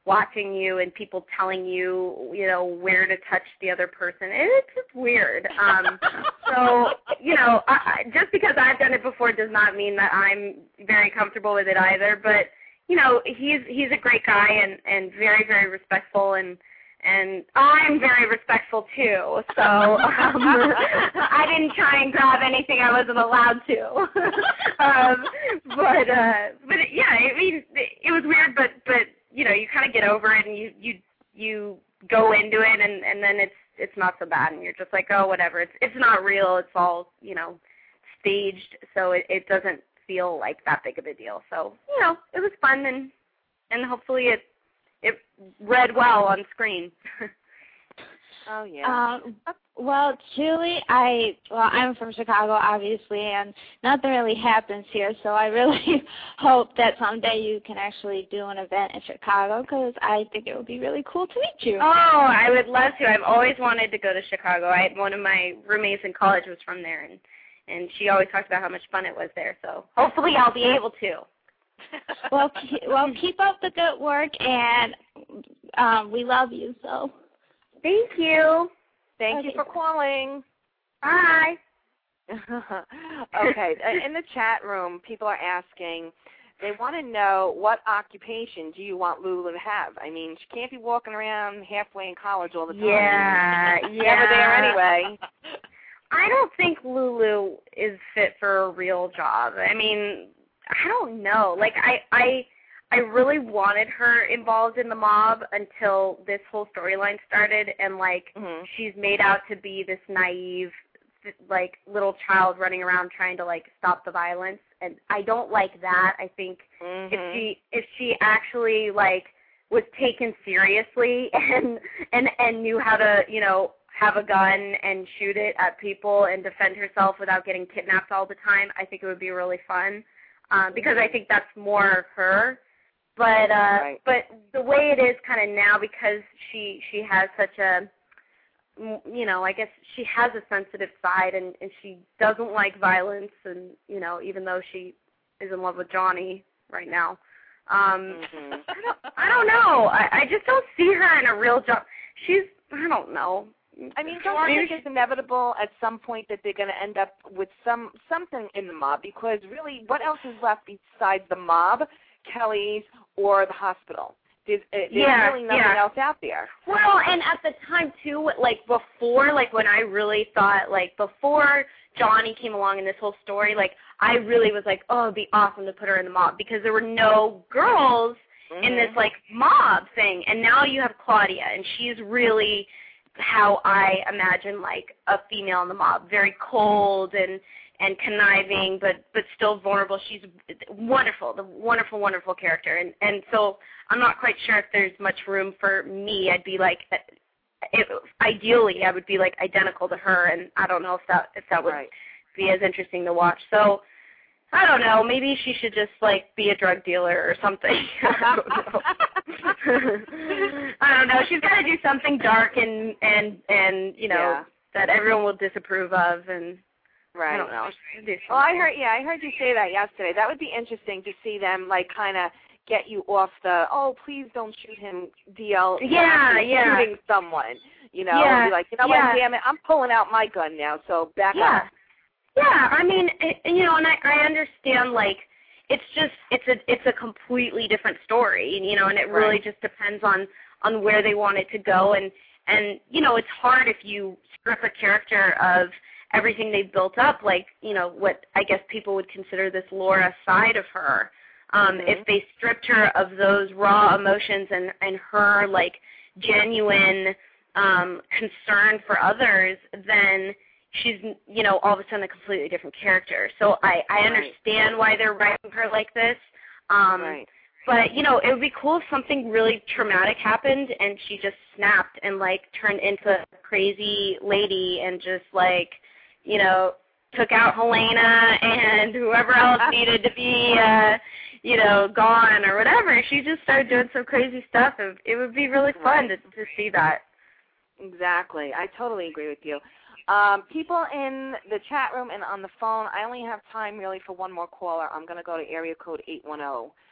watching you and people telling you, you know, where to touch the other person. It's just weird. Um, so, you know, I, just because I've done it before does not mean that I'm very comfortable with it either. But, you know, he's he's a great guy and, and very, very respectful, and and I'm very respectful too. So um, I didn't try and grab anything I wasn't allowed to. um, but uh, but yeah, I mean, it was weird, but but you know, you kind of get over it, and you you you go into it, and and then it's it's not so bad, and you're just like, oh, whatever. It's it's not real. It's all, you know, staged, so it, it doesn't feel like that big of a deal. So, you know, it was fun, and and hopefully it it read well on screen. Oh yeah. Um, well, Julie, I well, I'm from Chicago, obviously, and nothing really happens here. So I really hope that someday you can actually do an event in Chicago, because I think it would be really cool to meet you. Oh, I would love to. I've always wanted to go to Chicago. I had one of my roommates in college was from there, and and she always talked about how much fun it was there. So hopefully I'll be able to. Well, keep, well, keep up the good work, and um, we love you. So, thank you. Thank okay. you for calling. Bye. Okay, in the chat room, people are asking. They want to know, what occupation do you want Lulu to have? I mean, she can't be walking around halfway in college all the time. Yeah, yeah. Never there anyway. I don't think Lulu is fit for a real job. I mean, I don't know. Like, I, I, I really wanted her involved in the mob until this whole storyline started, and like, mm-hmm. she's made out to be this naive, like, little child running around trying to like stop the violence, and I don't like that. I think mm-hmm. if she, if she actually like was taken seriously and and and knew how to, you know, have a gun and shoot it at people and defend herself without getting kidnapped all the time, I think it would be really fun. Um, because I think that's more her, but uh, right. but the way it is kind of now, because she she has such a, you know, I guess she has a sensitive side, and, and she doesn't like violence, and you know, even though she is in love with Johnny right now, um, mm-hmm. I don't I don't know. I, I just don't see her in a real job. She's I don't know. I mean, don't you think it's inevitable at some point that they're going to end up with some something in the mob? Because really, what else is left besides the mob, Kelly's, or the hospital? There's, there's yeah, really nothing yeah. else out there. Well, and at the time, too, like before, like when I really thought, like before Johnny came along in this whole story, like I really was like, oh, it'd be awesome to put her in the mob, because there were no girls mm-hmm. in this like mob thing. And now you have Claudia, and she's really how I imagine like a female in the mob, very cold and and conniving, but but still vulnerable. She's wonderful, the wonderful, wonderful character, and and so I'm not quite sure if there's much room for me. I'd be like, it, ideally, I would be like identical to her, and I don't know if that if that would right. be as interesting to watch. So I don't know. Maybe she should just like be a drug dealer or something. I don't know. I don't know. She's got to do something dark and and and you know yeah. that everyone will disapprove of, and right. I don't know. Well, I heard yeah, I heard you say that yesterday. That would be interesting to see them like kind of get you off the oh please don't shoot him deal. Yeah, yeah. Shooting someone, you know, yeah. and be like, you know yeah. what, damn it, I'm pulling out my gun now, so back yeah. up. Yeah, I mean, it, you know, and I, I understand, like, it's just, it's a, it's a completely different story, you know, and it really right. just depends on, on where they want it to go, and, and, you know, it's hard if you strip a character of everything they've built up, like, you know, what I guess people would consider this Laura side of her. Um, mm-hmm. If they stripped her of those raw emotions and, and her, like, genuine um, concern for others, then she's, you know, all of a sudden a completely different character. So I, I understand why they're writing her like this. Um, right. But, you know, it would be cool if something really traumatic happened and she just snapped and, like, turned into a crazy lady and just, like, you know, took out Helena and whoever else needed to be, uh, you know, gone or whatever. She just started doing some crazy stuff. It, it would be really fun to, to see that. Exactly. I totally agree with you. Um, people in the chat room and on the phone, I only have time really for one more caller. I'm going to go to area code eight one zero.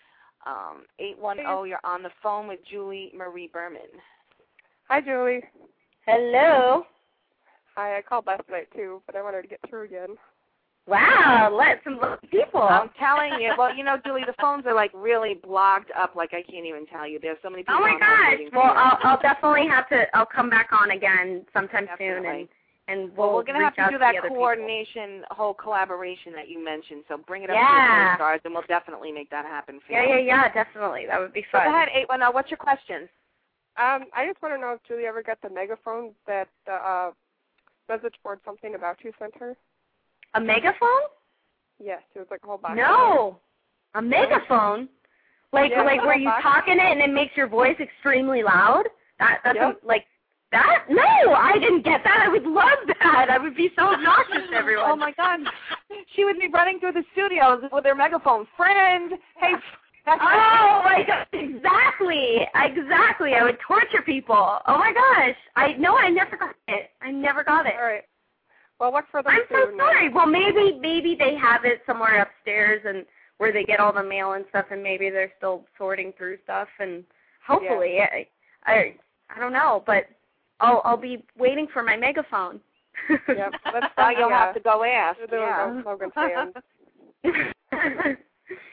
Um, eight one zero, you're on the phone with Julie Marie Berman. Hi, Julie. Hello. Hi, I called last night, too, but I wanted to get through again. Wow, let some people. I'm telling you. Well, you know, Julie, the phones are, like, really blocked up, like I can't even tell you. There's so many people Oh, my on hold gosh. waiting for Well, you. I'll, I'll definitely have to, I'll come back on again sometime Definitely. soon, and, and we'll Well, we're going to have reach out to do that the other coordination, whole collaboration that you mentioned. So bring it up Yeah. to the stars, and we'll definitely make that happen for Yeah, you. yeah, yeah, definitely. That would be So fun. go ahead, eight one zero. What's your question? Um, I just want to know if Julie ever got the megaphone that the uh, message board something about you sent her. A megaphone? Yes, it was like a whole box. No. A megaphone? Like, Yeah, like a where whole you box. talk in it and it makes your voice extremely loud? That, that's Yep. a, like, that? No, I didn't get that. I would love that. I would be so obnoxious to everyone. Oh, my God. She would be running through the studios with her megaphone. Friend, hey. Oh my God! Exactly, exactly. I would torture people. Oh my gosh! I no, I never got it. I never got it. All right. Well, look for them I'm so soon. sorry. Well, maybe maybe they have it somewhere upstairs and where they get all the mail and stuff, and maybe they're still sorting through stuff. And hopefully, Yeah. I, I I don't know, but I'll I'll be waiting for my megaphone. Yep. That's Now why you'll have to go ask. They're doing Yeah. Logan fans.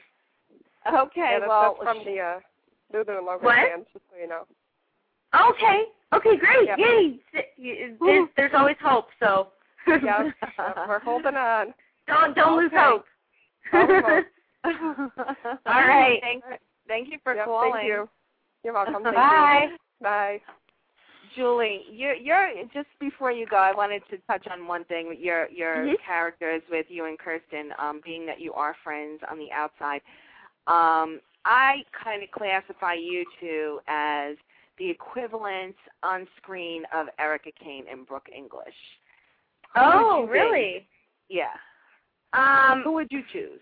Okay, yeah, that's, well. that's from the uh, Lulu and Logan What? fans, just so you know. Okay. Okay. Great. Yep. Yay! There's, there's always hope. So. Yep. Yep. We're holding on. Don't don't lose Okay. hope. Almost. All right. Thank, thank you for Yep, calling. Thank you. You're welcome. Thank Bye. You. Bye. Julie, you're, you're just before you go, I wanted to touch on one thing. Your your Mhm. characters with you and Kirsten, um, being that you are friends on the outside. Um, I kind of classify you two as the equivalent on screen of Erica Kane and Brooke English. Who Oh, would you be? really? Yeah. Um, Who would you choose?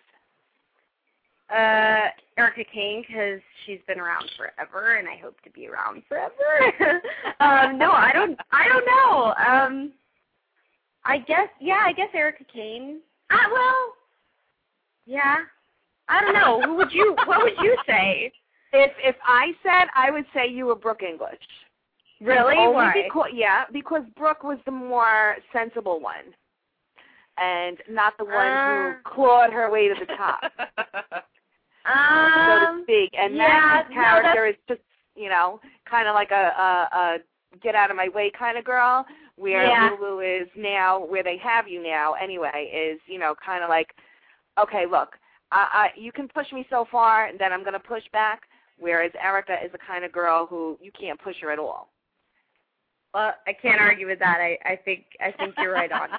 uh, Erica Kane, because she's been around forever, and I hope to be around forever. um, no, I don't. I don't know. Um, I guess. Yeah, I guess Erica Kane. Ah, well. Yeah. I don't know. Who would you? What would you say? If if I said, I would say you were Brooke English. Really? Only Why? Because, yeah, because Brooke was the more sensible one, and not the one Uh. who clawed her way to the top, so to Um. speak. And yeah, Maggie's no, character is just, you know, kind of like a, a, a get out of my way kind of girl, where Yeah. Lulu is now, where they have you now anyway, is, you know, kind of like, okay, look, I, I, you can push me so far, and then I'm going to push back, whereas Erica is the kind of girl who you can't push her at all. Well, I can't argue with that. I, I think I think you're right on.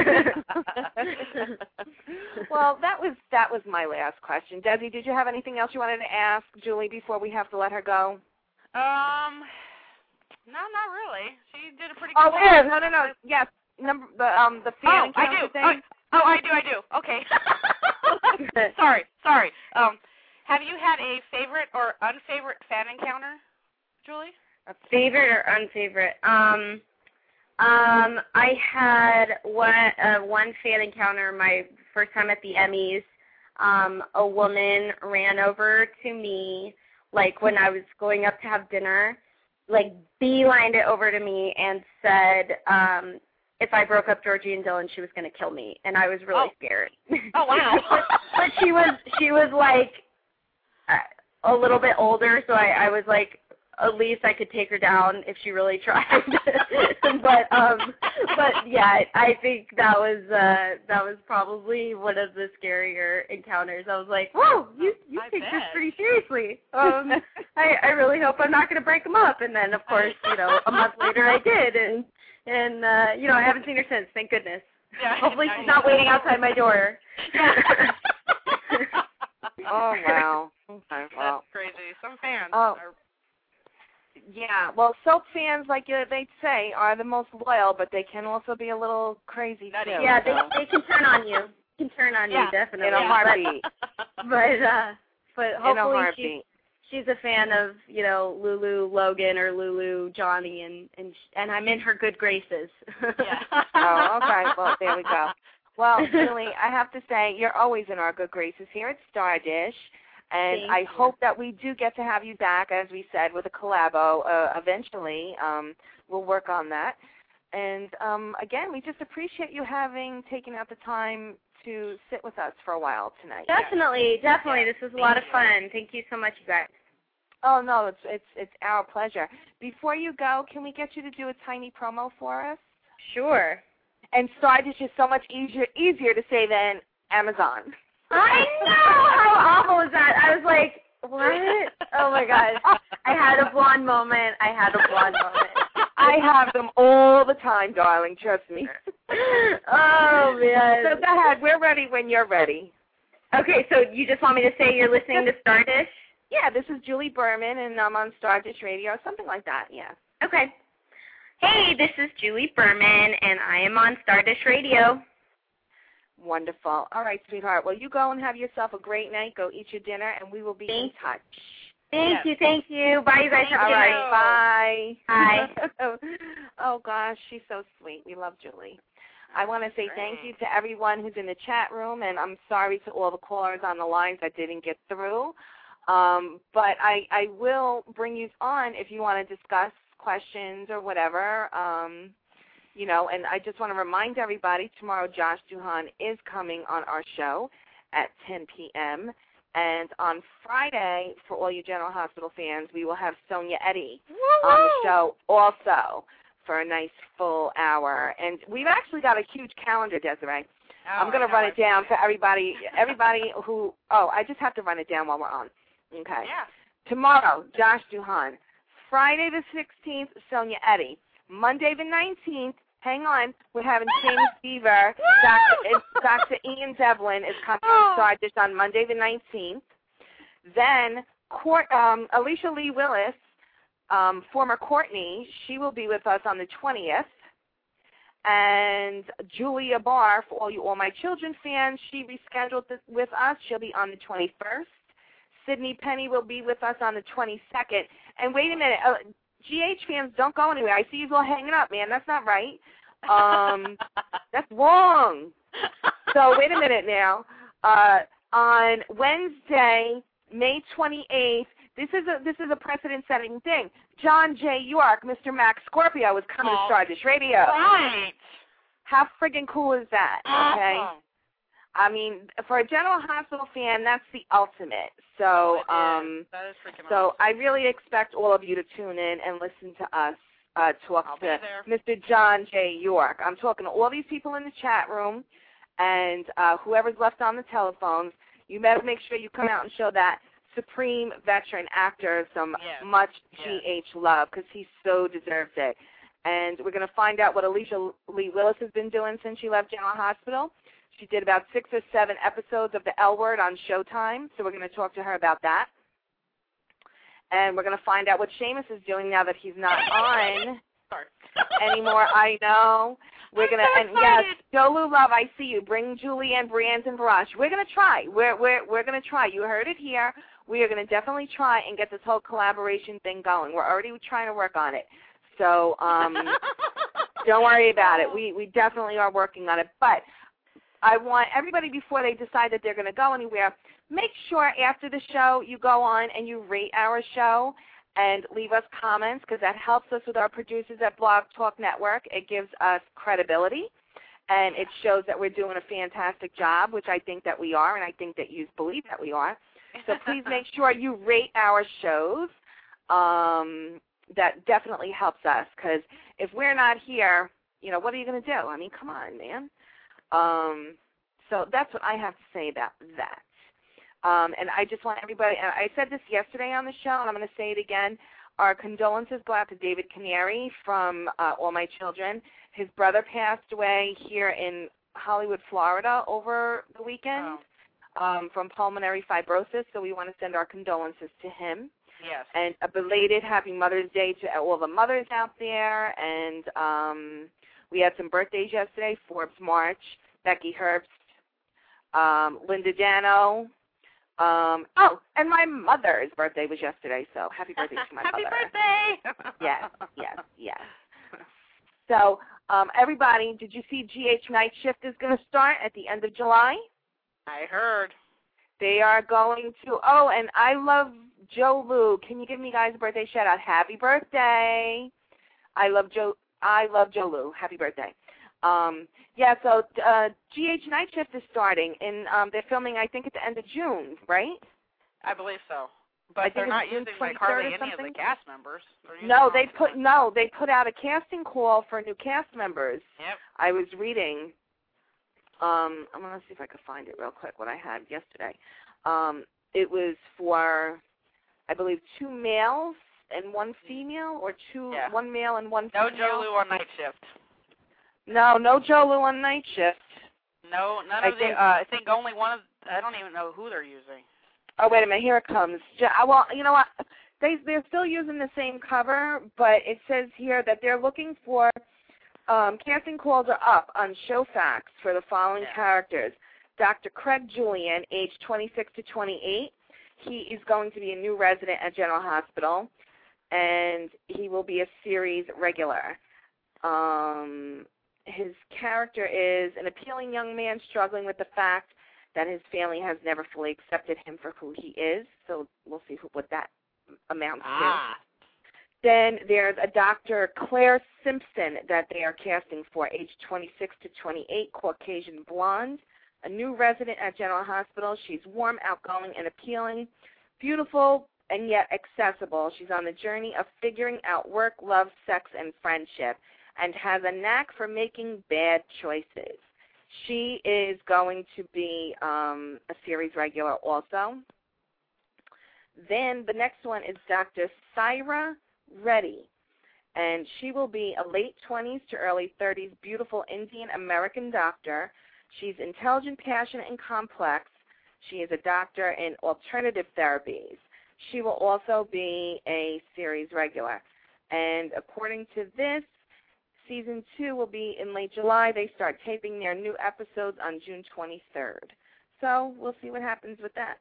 Well, that was that was my last question. Desi, did you have anything else you wanted to ask Julie before we have to let her go? Um, no, not really. She did a pretty Oh, good yeah, job. no, no, no. Yes, number the um the fan Oh, I encounter do. thing. Oh, I do, I do. Okay. sorry, sorry. Um, have you had a favorite or unfavorite fan encounter, Julie? A favorite or unfavorite? Um, um, I had one uh, one fan encounter my first time at the Emmys. Um, a woman ran over to me, like when I was going up to have dinner, like beelined it over to me and said, um, if I broke up Georgie and Dylan, she was going to kill me, and I was really Oh. scared. Oh, wow. but, but she was she was like a little bit older, so I, I was like, at least I could take her down if she really tried. but um, but yeah, I think that was uh, that was probably one of the scarier encounters. I was like, whoa, you you I take bet. this pretty seriously. Um, I I really hope I'm not going to break them up. And then of course, you know, a month later I did, and and uh, you know, I haven't seen her since. Thank goodness. Yeah, Hopefully I she's know. not waiting outside my door. Oh wow. Okay, well. That's crazy. Some fans Oh. are. Yeah, well, soap fans, like uh, they say, are the most loyal, but they can also be a little crazy Nutty. too. Yeah, they so. they can turn on you. Can turn on Yeah, you definitely. in a Yeah. heartbeat. But but, uh, but In a hopefully she's heartbeat. she's a fan of, you know, Lulu Logan or Lulu Johnny, and and sh- and I'm in her good graces. Yeah. Oh, okay. Well, there we go. Well, Julie, I have to say, you're always in our good graces here at Stardish. And Thank I you. hope that we do get to have you back, as we said, with a collabo uh, eventually. Um, we'll work on that. And, um, again, we just appreciate you having taken out the time to sit with us for a while tonight. Definitely, definitely. Yeah. This was a Thank lot of you. fun. Thank you so much, you guys. Oh, no, it's, it's, it's our pleasure. Before you go, can we get you to do a tiny promo for us? Sure. And Stardish is so much easier easier to say than Amazon. I know! How awful is that? I was like, what? Oh, my gosh. I had a blonde moment. I had a blonde moment. I have them all the time, darling. Trust me. Oh, man. So go ahead. We're ready when you're ready. Okay, so you just want me to say you're listening to Stardish? Yeah, this is Julie Berman, and I'm on Stardish Radio, something like that, yeah. Okay. Hey, this is Julie Berman, and I am on Stardish Radio. Wonderful. All right, sweetheart. Well, you go and have yourself a great night. Go eat your dinner, and we will be Thank in touch. Thank Yes. you, thank you. Bye, you guys. Thank Have a All good right, night. bye. Bye. Oh, gosh, she's so sweet. We love Julie. I want to say Great. thank you to everyone who's in the chat room, and I'm sorry to all the callers on the lines that didn't get through. Um, but I, I will bring you on if you want to discuss questions or whatever. Um, you know, and I just want to remind everybody, tomorrow Josh Duhan is coming on our show at ten p.m., and on Friday, for all you General Hospital fans, we will have Sonia Eddy Woo-hoo! on the show also for a nice full hour. And we've actually got a huge calendar, Desiree. Oh, I'm going I to know, run I it down see for everybody, everybody who, oh, I just have to run it down while we're on. Okay. Yeah. Tomorrow, Josh Duhan. Friday the sixteenth, Sonia Eddy. Monday the nineteenth, hang on, we're having Seamus Beaver. Doctor Doctor Ian Devlin is coming on Stardish on Monday the nineteenth. Then Court, um, Alicia Lee Willis, um, former Courtney, she will be with us on the twentieth. And Julia Barr, for all you All My Children fans, she rescheduled this with us. She'll be on the twenty-first. Sydney Penny will be with us on the twenty-second. And wait a minute, uh, G H fans, don't go anywhere. I see you all hanging up, man. That's not right. Um, that's wrong. So wait a minute now. Uh, on Wednesday, May twenty-eighth, this is a this is a precedent-setting thing. John J. York, Mister Max Scorpio, is coming Oh, to Stardish Radio. Right. How friggin' cool is that? Okay. Awesome. I mean, for a General Hospital fan, that's the ultimate. So, Oh, it um, is. That is freaking so awesome. I really expect all of you to tune in and listen to us uh, talk I'll to be there. Mister John J. York. I'm talking to all these people in the chat room, and uh, whoever's left on the telephones. You better make sure you come out and show that supreme veteran actor some Yes. much Yes. G H love, because he so deserves it. And we're going to find out what Alicia Lee Willis has been doing since she left General Hospital. She did about six or seven episodes of The L Word on Showtime, so we're going to talk to her about that. And we're going to find out what Seamus is doing now that he's not on Sorry. anymore. I know. We're I'm going to, so and yes, excited. Dolu Love, I see you. Bring Julie and Brandon Barash. We're going to try. We're, we're, we're going to try. You heard it here. We are going to definitely try and get this whole collaboration thing going. We're already trying to work on it. So um, don't worry about it. We, we definitely are working on it. But I want everybody, before they decide that they're going to go anywhere, make sure after the show you go on and you rate our show and leave us comments, because that helps us with our producers at Blog Talk Network. It gives us credibility, and it shows that we're doing a fantastic job, which I think that we are, and I think that you believe that we are. So please make sure you rate our shows. Um, that definitely helps us, because if we're not here, you know, what are you going to do? I mean, come on, man. Um, so that's what I have to say about that. Um, and I just want everybody, and I said this yesterday on the show, and I'm going to say it again, our condolences go out to David Canary from uh, All My Children. His brother passed away here in Hollywood, Florida over the weekend Oh. um, from pulmonary fibrosis, so we want to send our condolences to him. Yes. And a belated Happy Mother's Day to all the mothers out there. And um, we had some birthdays yesterday. Forbes March, Becky Herbst, um, Linda Dano. Um, oh, and my mother's birthday was yesterday, so happy birthday to my Happy mother. birthday! Yes, yes, yes. So um, everybody, did you see G H Night Shift is going to start at the end of July? I heard. They are going to, oh, and I love Joe Lou. Can you give me guys a birthday shout out? Happy birthday. I love Joe, I love Joe Lou. Happy birthday. Um, yeah, so uh, G H Night Shift is starting, and um, they're filming, I think, at the end of June, right? I believe so. But they're not using like hardly any of the cast members. No, they put no, they put out a casting call for new cast members. Yep. I was reading. Um, I'm gonna see if I can find it real quick. What I had yesterday. Um, it was for, I believe, two males and one female, or two, yeah. one male and one no female. No Joe Lou on night shift. No, no Joe Lou on night shift. No, none I of think, the. Uh, I think only one of. I don't even know who they're using. Oh, wait a minute. Here it comes. Well, you know what? They, they're still using the same cover, but it says here that they're looking for um, casting calls are up on Showfax for the following yeah. characters. Doctor Craig Julian, age twenty-six to twenty-eight. He is going to be a new resident at General Hospital, and he will be a series regular. Um, his character is an appealing young man struggling with the fact that his family has never fully accepted him for who he is. So we'll see who, what that amounts ah. to. Then there's a Doctor Claire Simpson that they are casting for, age twenty-six to twenty-eight, Caucasian blonde, a new resident at General Hospital. She's warm, outgoing, and appealing, beautiful, and yet accessible. She's on the journey of figuring out work, love, sex, and friendship, and has a knack for making bad choices. She is going to be um, a series regular also. Then the next one is Doctor Syra Reddy, and she will be a late twenties to early thirties beautiful Indian American doctor. She's intelligent, passionate, and complex. She is a doctor in alternative therapies. She will also be a series regular. And according to this, Season two will be in late July. They start taping their new episodes on June twenty-third. So we'll see what happens with that.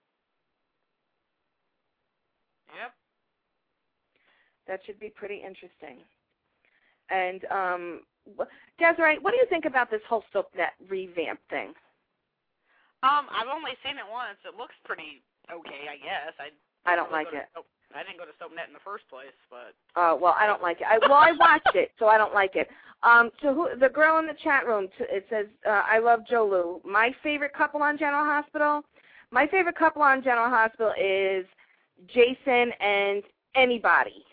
Yep. That should be pretty interesting. And, um, Desiree, what do you think about this whole SoapNet revamp thing? Um, I've only seen it once. It looks pretty okay, I guess. I I don't like it. To, I didn't go to SoapNet in the first place, but. Oh, uh, well, I don't like it. I, well, I watched it, so I don't like it. Um, so who, the girl in the chat room, it says, uh, I love Joe Lou. My favorite couple on General Hospital? My favorite couple on General Hospital is Jason and anybody.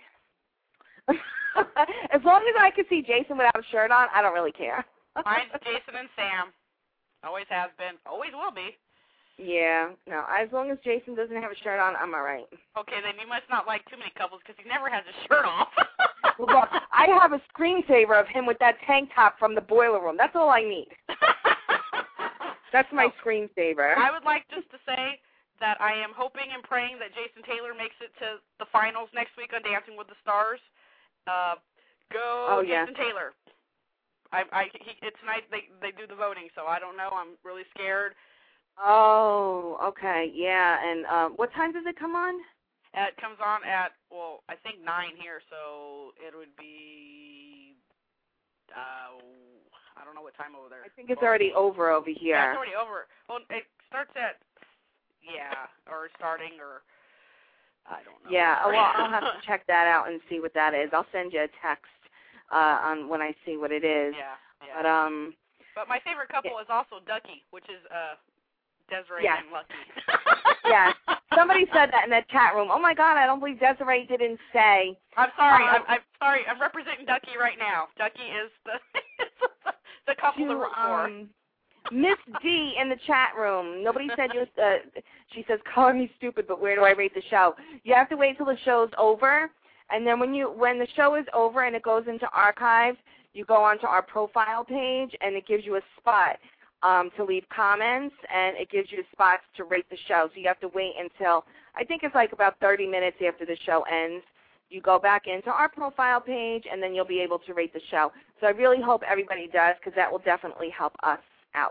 As long as I can see Jason without a shirt on, I don't really care. Mine's Jason and Sam. Always has been. Always will be. Yeah, no, as long as Jason doesn't have a shirt on, I'm all right. Okay, then you must not like too many couples because he never has his shirt off. Well, I have a screensaver of him with that tank top from the boiler room. That's all I need. That's my oh, screensaver. I would like just to say that I am hoping and praying that Jason Taylor makes it to the finals next week on Dancing with the Stars. Uh, go oh, Jason yeah. Taylor. I, I, he, it's tonight they, they do the voting, so I don't know. I'm really scared. Oh, okay, yeah, and um, what time does it come on? Uh, it comes on at, well, I think nine here, so it would be, uh, I don't know what time over there. I think it's already over over here. Yeah, it's already over. Well, it starts at, yeah, or starting, or, I don't know. Yeah, well, I'll have to check that out and see what that is. I'll send you a text uh, on when I see what it is. Yeah, yeah. But, um, but my favorite couple yeah. is also Ducky, which is, uh, Desiree yes. and Lucky. Yeah. Somebody said that in that chat room. Oh, my God, I don't believe Desiree didn't say. I'm sorry. Um, I'm, I'm sorry. I'm representing Ducky right now. Ducky is the the couple to, to root for. Um, Miss D in the chat room. Nobody said you. Uh, she says, "Call me stupid, but where do I rate the show?" You have to wait till the show's over, and then when you when the show is over and it goes into archives, you go onto our profile page, and it gives you a spot um, to leave comments, and it gives you spots to rate the show. So you have to wait until, I think it's like about thirty minutes after the show ends. You go back into our profile page, and then you'll be able to rate the show. So I really hope everybody does, because that will definitely help us out.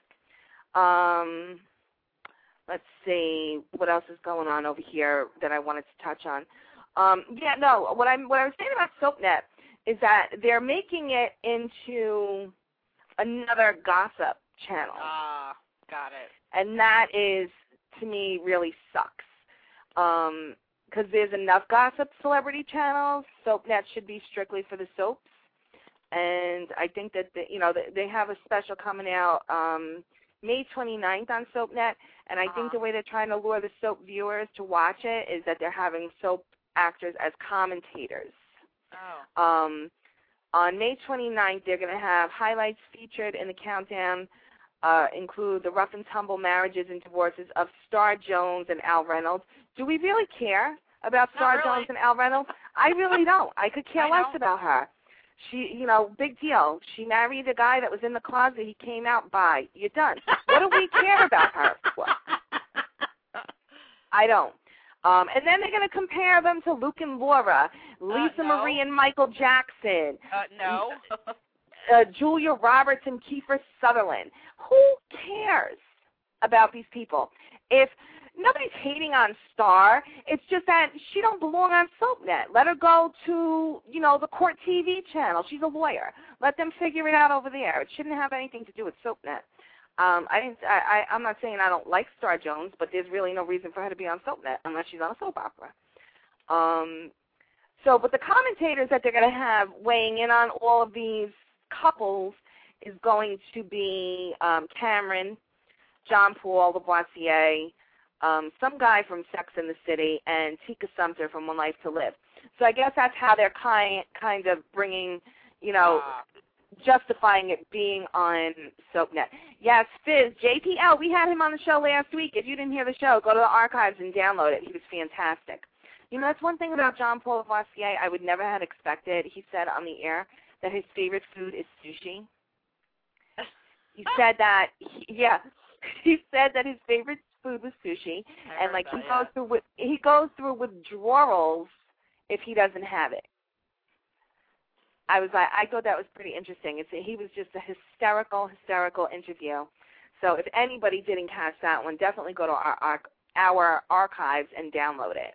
Um, let's see what else is going on over here that I wanted to touch on. Um, yeah, no, what I'm what I was saying about SoapNet is that they're making it into another gossip channel. Ah, got it. And that is to me, really sucks. Um, because there's enough gossip celebrity channels. SoapNet should be strictly for the soaps. And I think that, the, you know, they have a special coming out um, May twenty-ninth on SoapNet. And I uh-huh. think the way they're trying to lure the soap viewers to watch it is that they're having soap actors as commentators. Oh. Um, on May twenty-ninth, they're going to have highlights featured in the countdown, uh, include the rough and tumble marriages and divorces of Star Jones and Al Reynolds. Do we really care about Star really. Jones and Al Reynolds? I really don't. I could care I less don't. about her. She, you know, big deal. She married a guy that was in the closet. He came out. Bye. You're done. What do we care about her for? I don't. Um, and then they're going to compare them to Luke and Laura, Lisa uh, no. Marie and Michael Jackson. Uh, no. uh, Julia Roberts and Kiefer Sutherland. Who cares about these people? If nobody's hating on Star, it's just that she don't belong on SoapNet. Let her go to, you know, the Court T V channel. She's a lawyer. Let them figure it out over there. It shouldn't have anything to do with SoapNet. Um, I didn't. I, I, I'm not saying I don't like Star Jones, but there's really no reason for her to be on SoapNet unless she's on a soap opera. Um, so, but the commentators that they're going to have weighing in on all of these couples is going to be um, Cameron, John Paul Lavoisier, um, some guy from Sex and the City, and Tika Sumpter from One Life to Live. So I guess that's how they're kind kind of bringing, you know. Uh. justifying it being on SoapNet. Yes, Fizz, J P L, we had him on the show last week. If you didn't hear the show, go to the archives and download it. He was fantastic. You know, that's one thing about John Paul Lavoisier I would never have expected. He said on the air that his favorite food is sushi. He said that, he, yeah, he said that his favorite food was sushi, I and like that, he yeah. goes through with, he goes through withdrawals if he doesn't have it. I was like, I thought that was pretty interesting. It's he was just a hysterical, hysterical interview. So if anybody didn't catch that one, definitely go to our our, our archives and download it.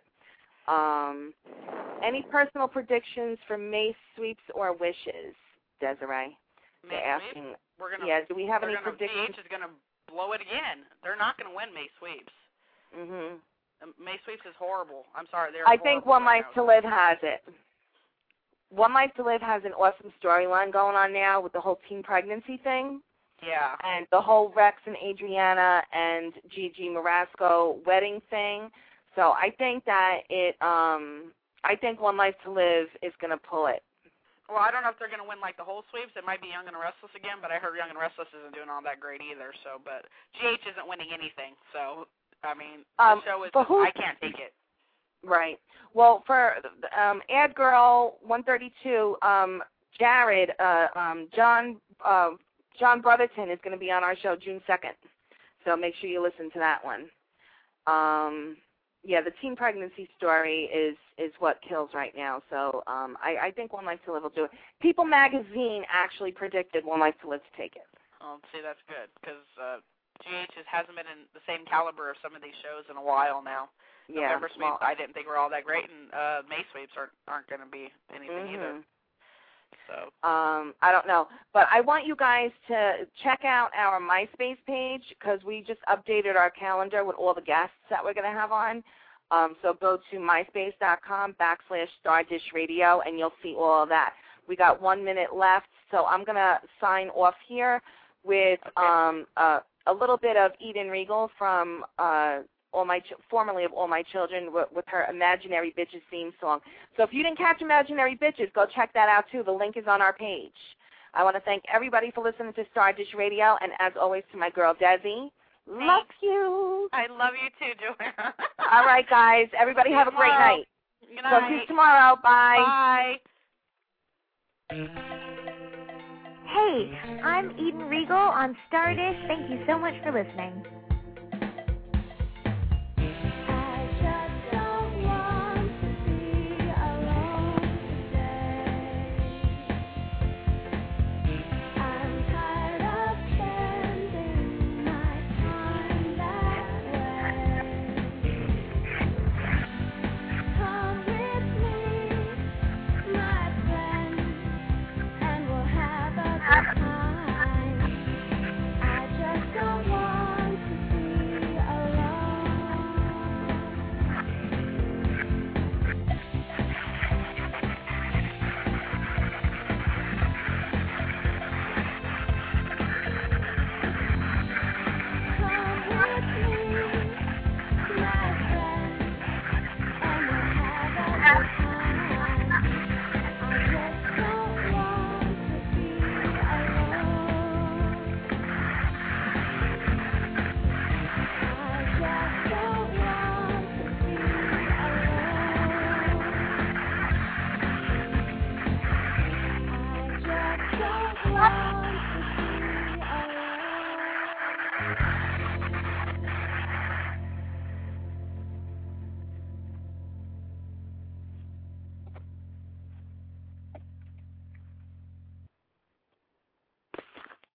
Um, any personal predictions for May sweeps or wishes, Desiree? May They're asking. Sweep? We're gonna, yeah. Do we have any gonna, predictions? G H is going to blow it again. They're not going to win May sweeps. Mhm. May sweeps is horrible. I'm sorry. They're I think One Life right to Live has it. One Life to Live has an awesome storyline going on now with the whole teen pregnancy thing. Yeah. And the whole Rex and Adriana and Gigi Marasco wedding thing. So I think that it, um, I think One Life to Live is going to pull it. Well, I don't know if they're going to win like the whole sweeps. It might be Young and Restless again, but I heard Young and Restless isn't doing all that great either. So, but G H isn't winning anything. So, I mean, um, the show is. Just, I can't take it. Right. Well, for um, Ad Girl one thirty-two, um, Jared, uh, um, John, uh, John Brotherton is going to be on our show June second. So make sure you listen to that one. Um, yeah, the teen pregnancy story is, is what kills right now. So um, I, I think One Life to Live will do it. People Magazine actually predicted One Life to Live to take it. Oh, see, that's good because uh, G H is, hasn't been in the same caliber of some of these shows in a while now. Yeah, November sweeps well, I didn't think were all that great, and uh, May sweeps aren't aren't going to be anything mm-hmm. either. So um, I don't know, but I want you guys to check out our MySpace page because we just updated our calendar with all the guests that we're going to have on. Um, so go to myspace.com backslash Stardish Radio, and you'll see all of that. We got one minute left, so I'm going to sign off here with okay. um, uh, a little bit of Eden Regal from. Uh, All my ch- formerly of All My Children with, with her Imaginary Bitches theme song. So if you didn't catch Imaginary Bitches, go check that out too. The link is on our page. I want to thank everybody for listening to Stardish Radio, and as always to my girl Desi, Thanks. Love you. I love you too, Joanna. All right, guys. Everybody have a great tomorrow. night. Good night. So see you tomorrow. Bye. Bye. Hey, I'm Eden Regal on Stardish. Thank you so much for listening.